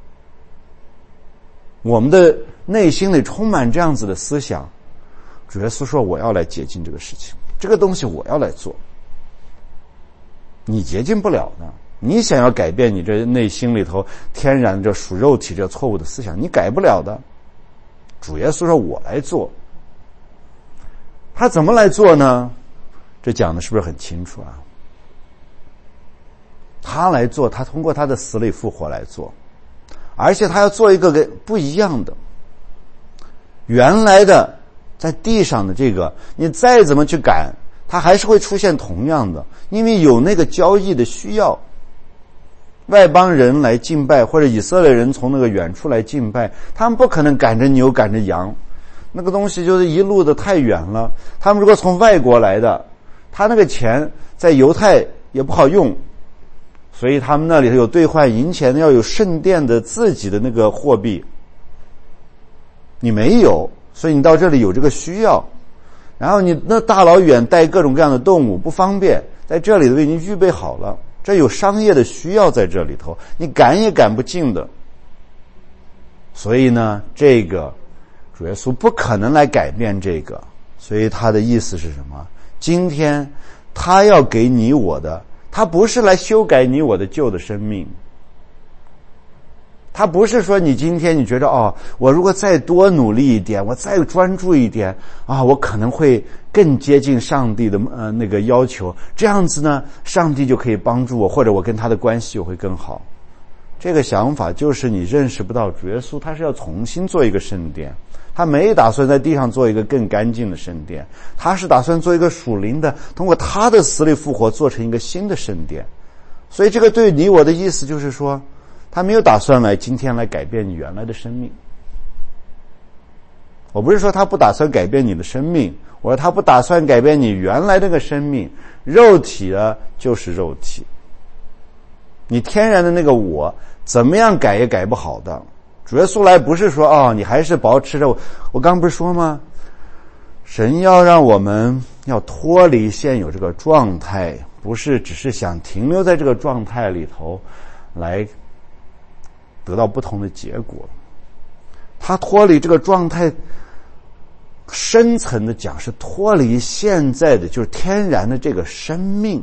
我们的内心里充满这样子的思想，主耶稣说我要来洁净这个事情，这个东西我要来做。你洁净不了的，你想要改变你这内心里头天然这属肉体这错误的思想，你改不了的。主耶稣说我来做。他怎么来做呢？这讲的是不是很清楚啊？他来做，他通过他的死里复活来做，而且他要做一个不一样的。原来的在地上的这个，你再怎么去改，它还是会出现同样的，因为有那个交易的需要。外邦人来敬拜，或者以色列人从那个远处来敬拜，他们不可能赶着牛赶着羊，那个东西就是一路的太远了。他们如果从外国来的，他那个钱在犹太也不好用，所以他们那里有兑换银钱，要有圣殿的自己的那个货币，你没有，所以你到这里有这个需要。然后你那大老远带各种各样的动物不方便，在这里都已经预备好了，这有商业的需要在这里头，你赶也赶不进的。所以呢，这个主耶稣不可能来改变这个，所以他的意思是什么？今天他要给你我的，他不是来修改你我的旧的生命，他不是说你今天你觉得我如果再多努力一点，我再专注一点我可能会更接近上帝的那个要求，这样子呢上帝就可以帮助我，或者我跟他的关系就会更好。这个想法就是你认识不到主耶稣他是要重新做一个圣殿，他没打算在地上做一个更干净的圣殿，他是打算做一个属灵的，通过他的死里复活做成一个新的圣殿。所以这个对你我的意思就是说，他没有打算今天来改变你原来的生命。我不是说他不打算改变你的生命，我说他不打算改变你原来那个生命。肉体的就是肉体，你天然的那个我怎么样改也改不好的。主耶稣来不是说你还是保持着我刚不是说吗？神要让我们要脱离现有这个状态，不是只是想停留在这个状态里头来得到不同的结果。他脱离这个状态，深层的讲是脱离现在的就是天然的这个生命，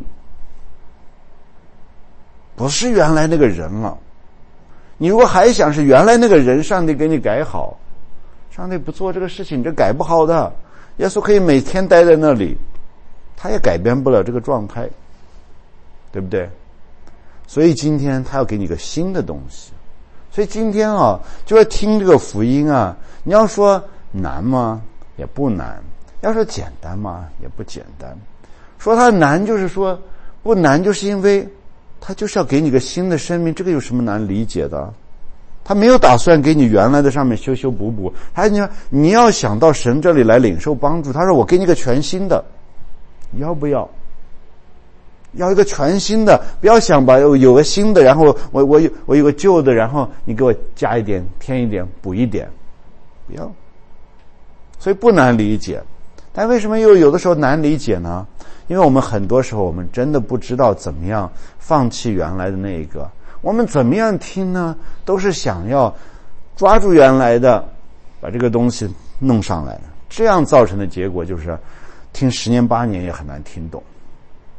不是原来那个人了。你如果还想是原来那个人，上帝给你改好，上帝不做这个事情，你这改不好的。耶稣可以每天待在那里，他也改变不了这个状态，对不对？所以今天他要给你个新的东西。所以今天就是听这个福音你要说难吗？也不难。要说简单吗？也不简单。说它难就是说不难，就是因为他就是要给你个新的生命，这个有什么难理解的？他没有打算给你原来的上面修修补补，你要想到神这里来领受帮助，他说我给你个全新的，你要不要？要一个全新的，不要想吧有个新的，然后我有个旧的，然后你给我加一点添一点补一点，不要。所以不难理解。但为什么又有的时候难理解呢？因为我们很多时候我们真的不知道怎么样放弃原来的那一个，我们怎么样听呢？都是想要抓住原来的，把这个东西弄上来，这样造成的结果就是听10年8年也很难听懂。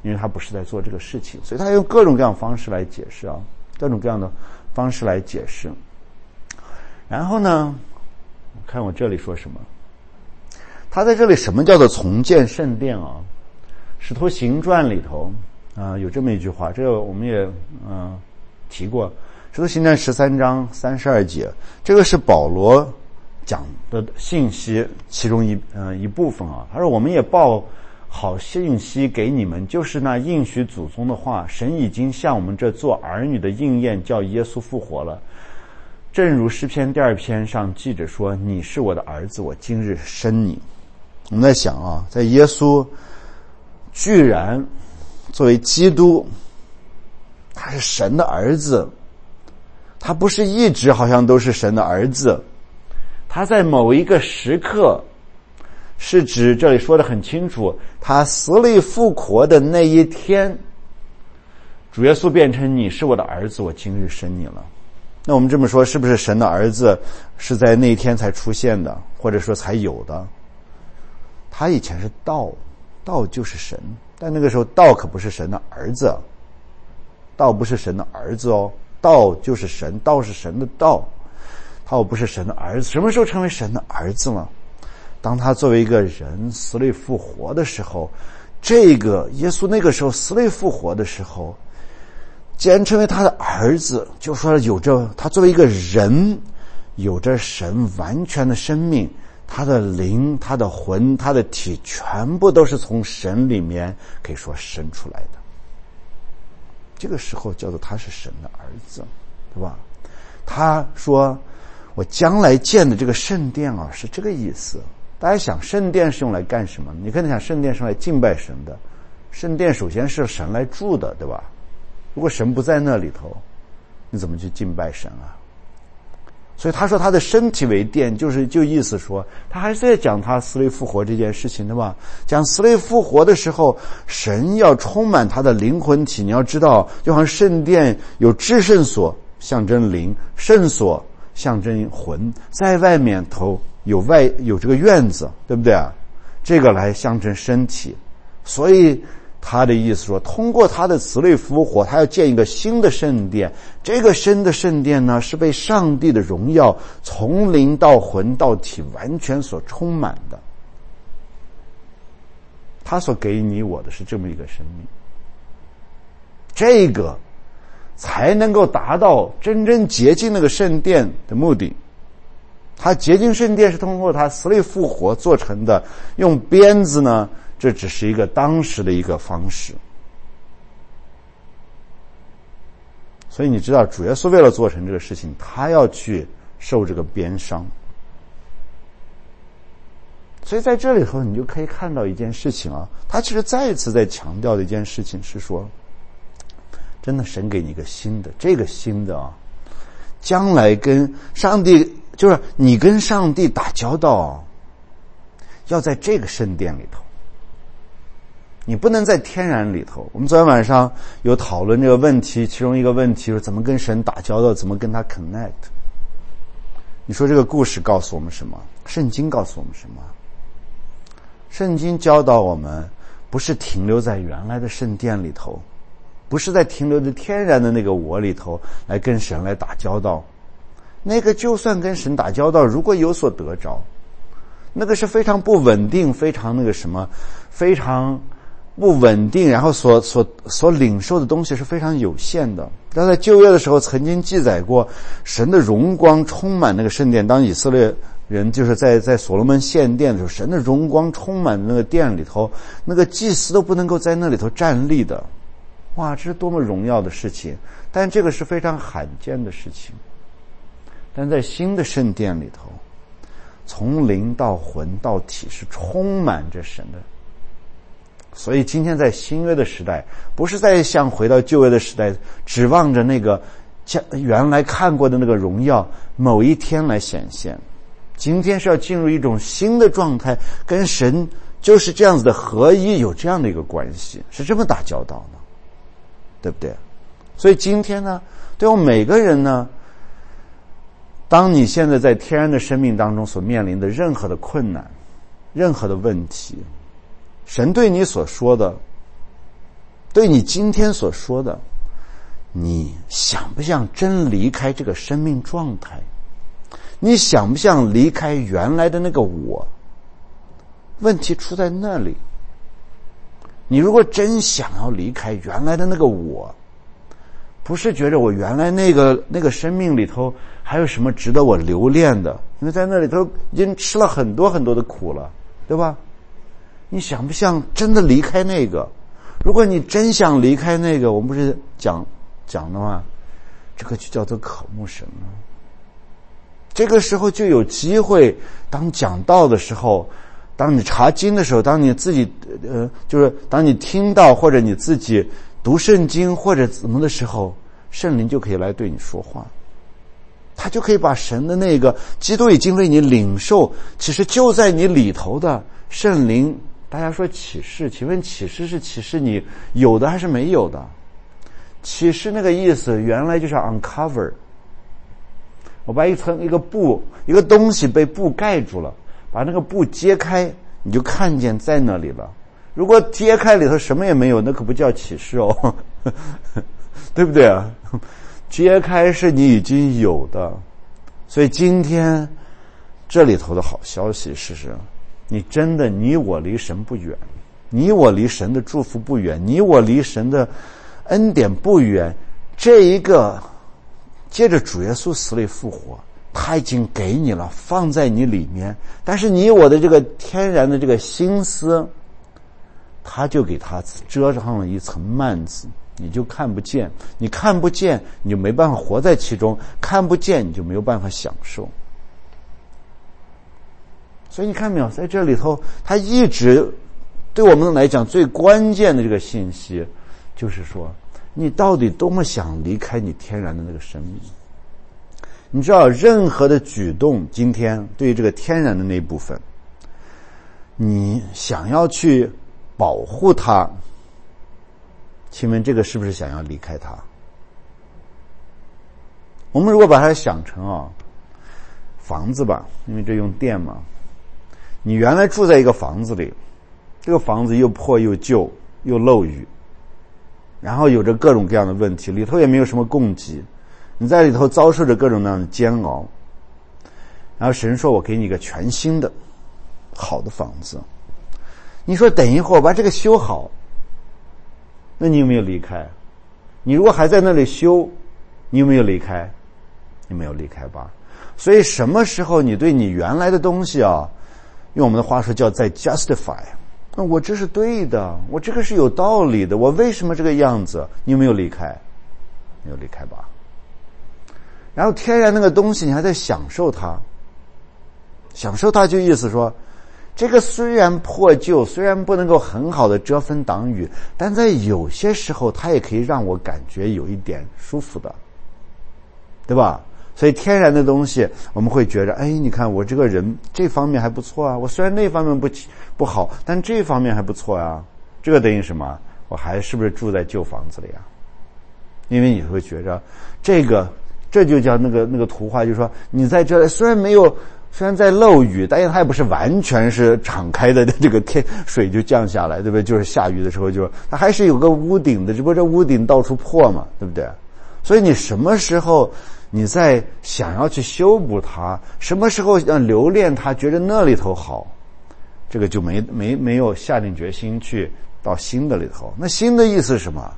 因为他不是在做这个事情，所以他用各种各样的方式来解释啊，各种各样的方式来解释。然后呢，看我这里说什么，他在这里什么叫做重建圣殿啊？使徒行传里头有这么一句话，这个我们也提过，使徒行传13章32节，这个是保罗讲的信息其中一部分啊。他说我们也报好信息给你们，就是那应许祖宗的话，神已经向我们这做儿女的应验，叫耶稣复活了。正如诗篇第2篇上记着说，你是我的儿子，我今日生你。我们在想啊，在耶稣居然作为基督，他是神的儿子，他不是一直好像都是神的儿子，他在某一个时刻，是指这里说得很清楚，他死里复活的那一天，主耶稣变成你是我的儿子，我今日生你了。那我们这么说，是不是神的儿子是在那一天才出现的，或者说才有的？他以前是道，道就是神，但那个时候道可不是神的儿子，道不是神的儿子哦，道就是神，道是神的道，道不是神的儿子。什么时候成为神的儿子了？当他作为一个人死里复活的时候，这个耶稣那个时候死里复活的时候，既然成为他的儿子，就说有着他作为一个人，有着神完全的生命，他的灵、他的魂、他的体全部都是从神里面可以说生出来的。这个时候叫做他是神的儿子，对吧？他说我将来建的这个圣殿啊，是这个意思。大家想圣殿是用来干什么？你可能想圣殿是用来敬拜神的，圣殿首先是神来住的，对吧？如果神不在那里头，你怎么去敬拜神啊？所以他说他的身体为殿，就意思说他还是在讲他死里复活这件事情，对吧？讲死里复活的时候，神要充满他的灵魂体。你要知道，就好像圣殿有至圣所象征灵，圣所象征魂，在外面头有这个院子，对不对啊？这个来象征身体。所以他的意思说，通过他的死里复活，他要建一个新的圣殿。这个新的圣殿呢，是被上帝的荣耀从灵到魂到体完全所充满的。他所给你我的是这么一个生命，这个才能够达到真正洁净那个圣殿的目的。他洁净圣殿是通过他死里复活做成的，用鞭子呢，这只是一个当时的一个方式。所以你知道，主耶稣为了做成这个事情，他要去受这个鞭伤。所以在这里头你就可以看到一件事情啊，他其实再一次在强调的一件事情是说，真的神给你一个新的，这个新的啊，将来跟上帝，就是你跟上帝打交道，要在这个圣殿里头，你不能在天然里头。我们昨天晚上有讨论这个问题，其中一个问题是怎么跟神打交道，怎么跟他 connect。 你说这个故事告诉我们什么？圣经告诉我们什么？圣经教导我们不是停留在原来的圣殿里头，不是在停留在天然的那个我里头来跟神来打交道。那个就算跟神打交道，如果有所得着，那个是非常不稳定，非常那个什么，非常不稳定，然后所领受的东西是非常有限的。但在旧约的时候曾经记载过，神的荣光充满那个圣殿。当以色列人就是在所罗门献殿的时候，神的荣光充满那个殿里头，那个祭司都不能够在那里头站立的。哇，这是多么荣耀的事情！但这个是非常罕见的事情。但在新的圣殿里头，从灵到魂到体是充满着神的。所以今天在新约的时代，不是在像回到旧约的时代，指望着那个原来看过的那个荣耀某一天来显现。今天是要进入一种新的状态，跟神就是这样子的合一，有这样的一个关系，是这么打交道呢，对不对？所以今天呢，对我们每个人呢，当你现在在天然的生命当中所面临的任何的困难，任何的问题，神对你所说的对你今天所说的，你想不想真离开这个生命状态？你想不想离开原来的那个我？问题出在那里。你如果真想要离开原来的那个我，不是觉得我原来那个生命里头还有什么值得我留恋的，因为在那里头已经吃了很多很多的苦了，对吧？你想不想真的离开那个？如果你真想离开那个，我们不是讲的话，这个就叫做渴慕神了。这个时候就有机会，当讲道的时候，当你查经的时候，当你自己就是当你听到或者你自己读圣经或者怎么的时候，圣灵就可以来对你说话，他就可以把神的那个基督已经为你领受，其实就在你里头的圣灵。大家说启示，请问启示是启示你有的还是没有的？启示那个意思原来就是 uncover， 我把一个布一个东西被布盖住了，把那个布揭开，你就看见在那里了。如果揭开里头什么也没有，那可不叫启示哦，对不对啊？揭开是你已经有的。所以今天这里头的好消息是你真的你我离神不远，你我离神的祝福不远，你我离神的恩典不远。这一个接着主耶稣死里复活，他已经给你了，放在你里面。但是你我的这个天然的这个心思，他就给他遮上了一层幔子，你就看不见。你看不见，你就没办法活在其中，看不见你就没有办法享受。所以你看没有，在这里头他一直对我们来讲最关键的这个信息就是说，你到底多么想离开你天然的那个生命。你知道任何的举动今天对于这个天然的那一部分，你想要去保护它，请问这个是不是想要离开它？我们如果把它想成房子吧，因为这用电嘛，你原来住在一个房子里，这个房子又破又旧又漏雨，然后有着各种各样的问题，里头也没有什么供给，你在里头遭受着各种各样的煎熬，然后神说我给你一个全新的好的房子。你说等一会儿我把这个修好，那你有没有离开？你如果还在那里修，你有没有离开？你没有离开吧。所以什么时候你对你原来的东西用我们的话说叫在 justify， 那我这是对的，我这个是有道理的，我为什么这个样子？你有没有离开？没有离开吧。然后天然那个东西你还在享受它，享受它就意思说，这个虽然破旧，虽然不能够很好的遮风挡雨，但在有些时候它也可以让我感觉有一点舒服的，对吧？所以天然的东西我们会觉得，你看我这个人这方面还不错啊，我虽然那方面不好，但这方面还不错啊。这个等于什么？我还是不是住在旧房子里啊？因为你会觉着这就叫那个图画，就是说你在这虽然在漏雨，但是它也不是完全是敞开的，这个天水就降下来，对不对？就是下雨的时候它还是有个屋顶的，只不过这屋顶到处破嘛，对不对？所以你什么时候你在想要去修补它，什么时候要留恋它，觉得那里头好，这个就没有下定决心去到新的里头。那新的意思是什么？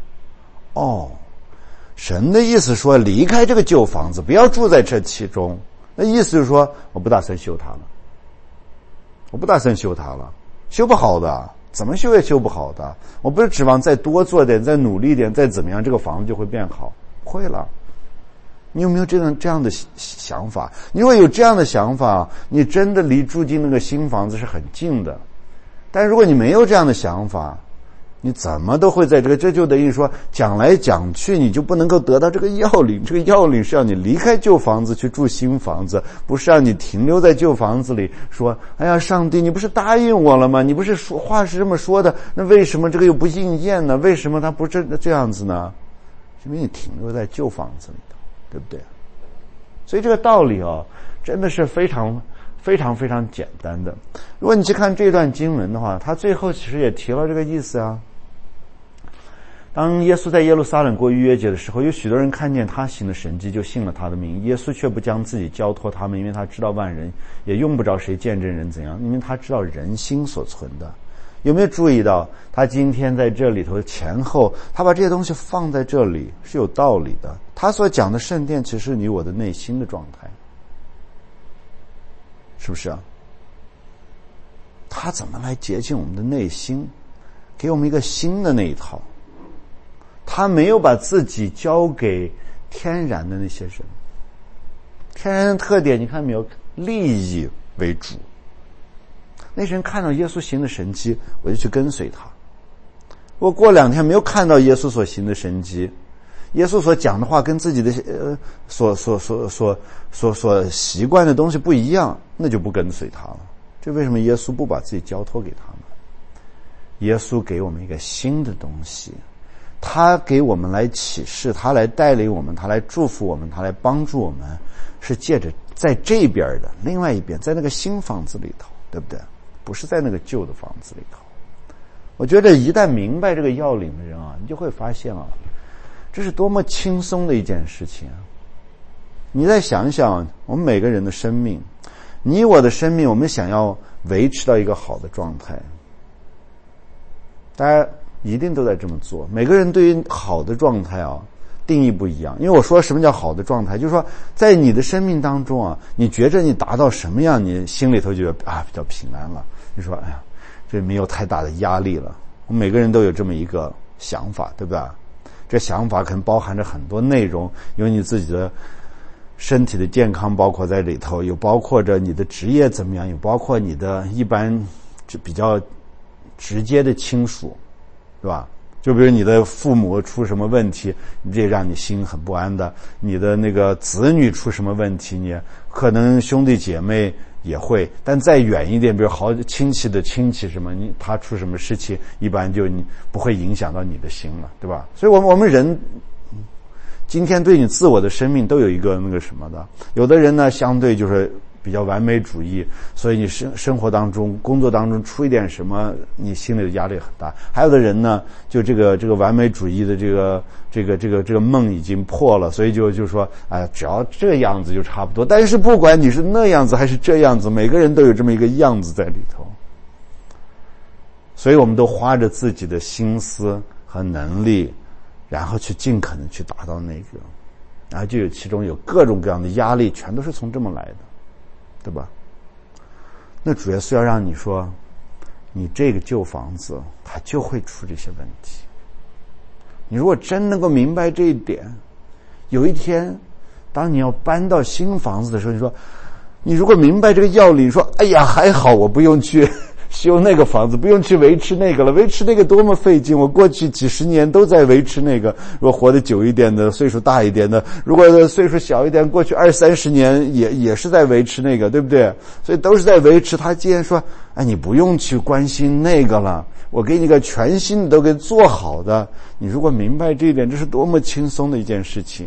神的意思说离开这个旧房子，不要住在这其中。那意思就是说我不打算修它了，修不好的，怎么修也修不好的。我不是指望再多做点，再努力点，再怎么样这个房子就会变好，会了。你有没有这样的想法？你如果有这样的想法，你真的离住进那个新房子是很近的。但如果你没有这样的想法，你怎么都会在这就等于说讲来讲去你就不能够得到这个要领。这个要领是让你离开旧房子去住新房子，不是让你停留在旧房子里说，哎呀上帝，你不是答应我了吗？你不是说话是这么说的，那为什么这个又不应验呢？为什么它不这样子呢？因为你停留在旧房子里头，对不对？所以这个道理真的是非常非常非常简单的。如果你去看这段经文的话，它最后其实也提了这个意思啊。 当耶稣在耶路撒冷过逾越节的时候，有许多人看见他行的神迹，就信了他的名。耶稣却不将自己交托他们，因为他知道万人，也用不着谁见证人怎样，因为他知道人心所存的。有没有注意到他今天在这里头前后，他把这些东西放在这里是有道理的。他所讲的圣殿其实是你我的内心的状态，是不是啊？他怎么来洁净我们的内心，给我们一个新的那一套。他没有把自己交给天然的那些人。天然的特点你看没有，利益为主。那些人看到耶稣行的神迹，我就去跟随他。我过2天没有看到耶稣所行的神迹，耶稣所讲的话跟自己的所习惯的东西不一样，那就不跟随他了。这为什么耶稣不把自己交托给他们？耶稣给我们一个新的东西，他给我们来启示，他来带领我们，他来祝福我们，他来帮助我们，是借着在这边的另外一边，在那个新房子里头，对不对？不是在那个旧的房子里头。我觉得一旦明白这个要领的人啊，你就会发现啊，这是多么轻松的一件事情啊！你再想想，我们每个人的生命，你我的生命，我们想要维持到一个好的状态，大家一定都在这么做。每个人对于好的状态啊，定义不一样。因为我说什么叫好的状态，就是说在你的生命当中啊，你觉着你达到什么样，你心里头就比较平安了。你说哎呀，这没有太大的压力了。我们每个人都有这么一个想法，对不对？这想法可能包含着很多内容，有你自己的身体的健康包括在里头，有包括着你的职业怎么样，有包括你的一般就比较直接的亲属，对吧？就比如你的父母出什么问题，这让你心很不安的；你的那个子女出什么问题，你可能兄弟姐妹也会，但再远一点，比如好亲戚的亲戚什么，他出什么事情，一般就你不会影响到你的心了，对吧？所以我们人今天对你自我的生命都有一个那个什么的。有的人呢，相对就是比较完美主义，所以你生活当中工作当中出一点什么，你心里的压力很大。还有的人呢，就这个完美主义的这个梦已经破了，所以就说哎，只要这样子就差不多。但是不管你是那样子还是这样子，每个人都有这么一个样子在里头，所以我们都花着自己的心思和能力，然后去尽可能去达到那个，然后就有其中有各种各样的压力，全都是从这么来的，对吧？那主要是要让你说，你这个旧房子它就会出这些问题。你如果真能够明白这一点，有一天当你要搬到新房子的时候，你如果明白这个要领，说哎呀还好我不用去修那个房子，不用去维持那个了，维持那个多么费劲，我过去几十年都在维持那个。如果活得久一点的，岁数大一点的，如果岁数小一点，过去20-30年也是在维持那个，对不对？所以都是在维持。他既然说哎，你不用去关心那个了，我给你个全新的都给做好的，你如果明白这一点，这是多么轻松的一件事情。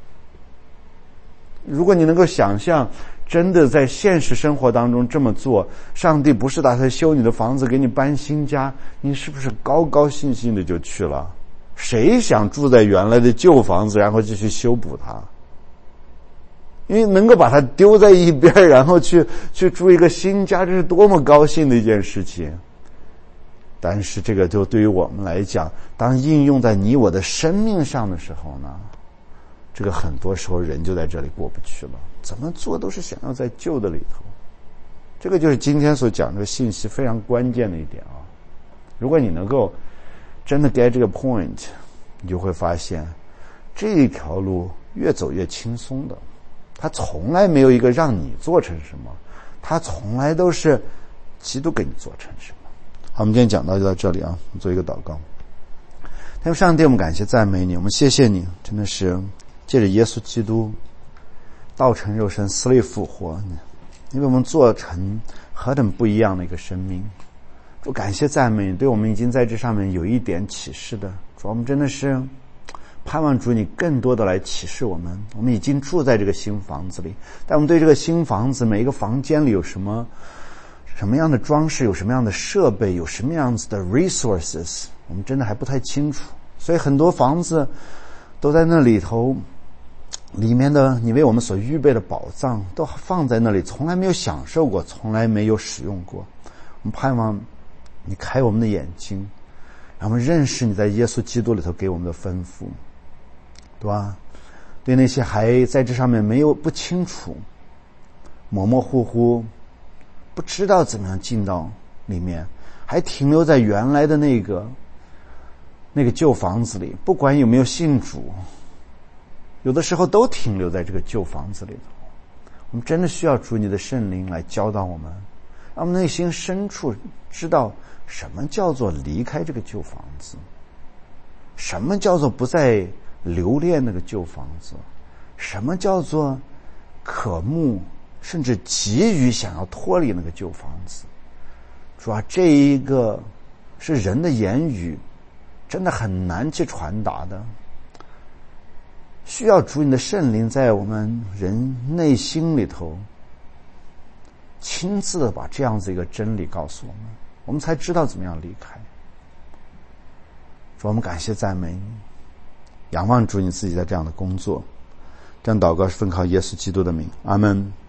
如果你能够想象真的在现实生活当中这么做，上帝不是打算修你的房子给你搬新家，你是不是高高兴兴的就去了？谁想住在原来的旧房子然后继续修补它？因为能够把它丢在一边，然后去住一个新家，这是多么高兴的一件事情。但是这个就对于我们来讲，当应用在你我的生命上的时候呢，这个很多时候人就在这里过不去了，怎么做都是想要在旧的里头。这个就是今天所讲的信息非常关键的一点啊。如果你能够真的 get 这个 point， 你就会发现这一条路越走越轻松的。它从来没有一个让你做成什么，它从来都是基督给你做成什么。好，我们今天讲到就到这里啊，我们做一个祷告。天父上帝，我们感谢赞美你，我们谢谢你，真的是借着耶稣基督道成肉身，死里复活，你为我们做成何等不一样的一个生命。主，感谢赞美你，对我们已经在这上面有一点启示的。主，我们真的是盼望主你更多的来启示我们。我们已经住在这个新房子里，但我们对这个新房子每一个房间里有什么样的装饰，有什么样的设备，有什么样子的 resources， 我们真的还不太清楚。 所以很多房子都在那里头，里面的你为我们所预备的宝藏都放在那里，从来没有享受过，从来没有使用过。我们盼望你开我们的眼睛，让我们认识你在耶稣基督里头给我们的吩咐，对吧？对那些还在这上面不清楚，模模糊糊，不知道怎么样进到里面，还停留在原来的那个旧房子里，不管有没有信主，有的时候都停留在这个旧房子里头。我们真的需要主你的圣灵来教导我们，让我们内心深处知道什么叫做离开这个旧房子，什么叫做不再留恋那个旧房子，什么叫做渴慕甚至急于想要脱离那个旧房子。主要这一个是人的言语真的很难去传达的，需要主你的圣灵在我们人内心里头亲自的把这样子一个真理告诉我们，我们才知道怎么样离开。主，我们感谢赞美你，仰望主你自己在这样的工作。这样祷告是奉靠耶稣基督的名，阿们。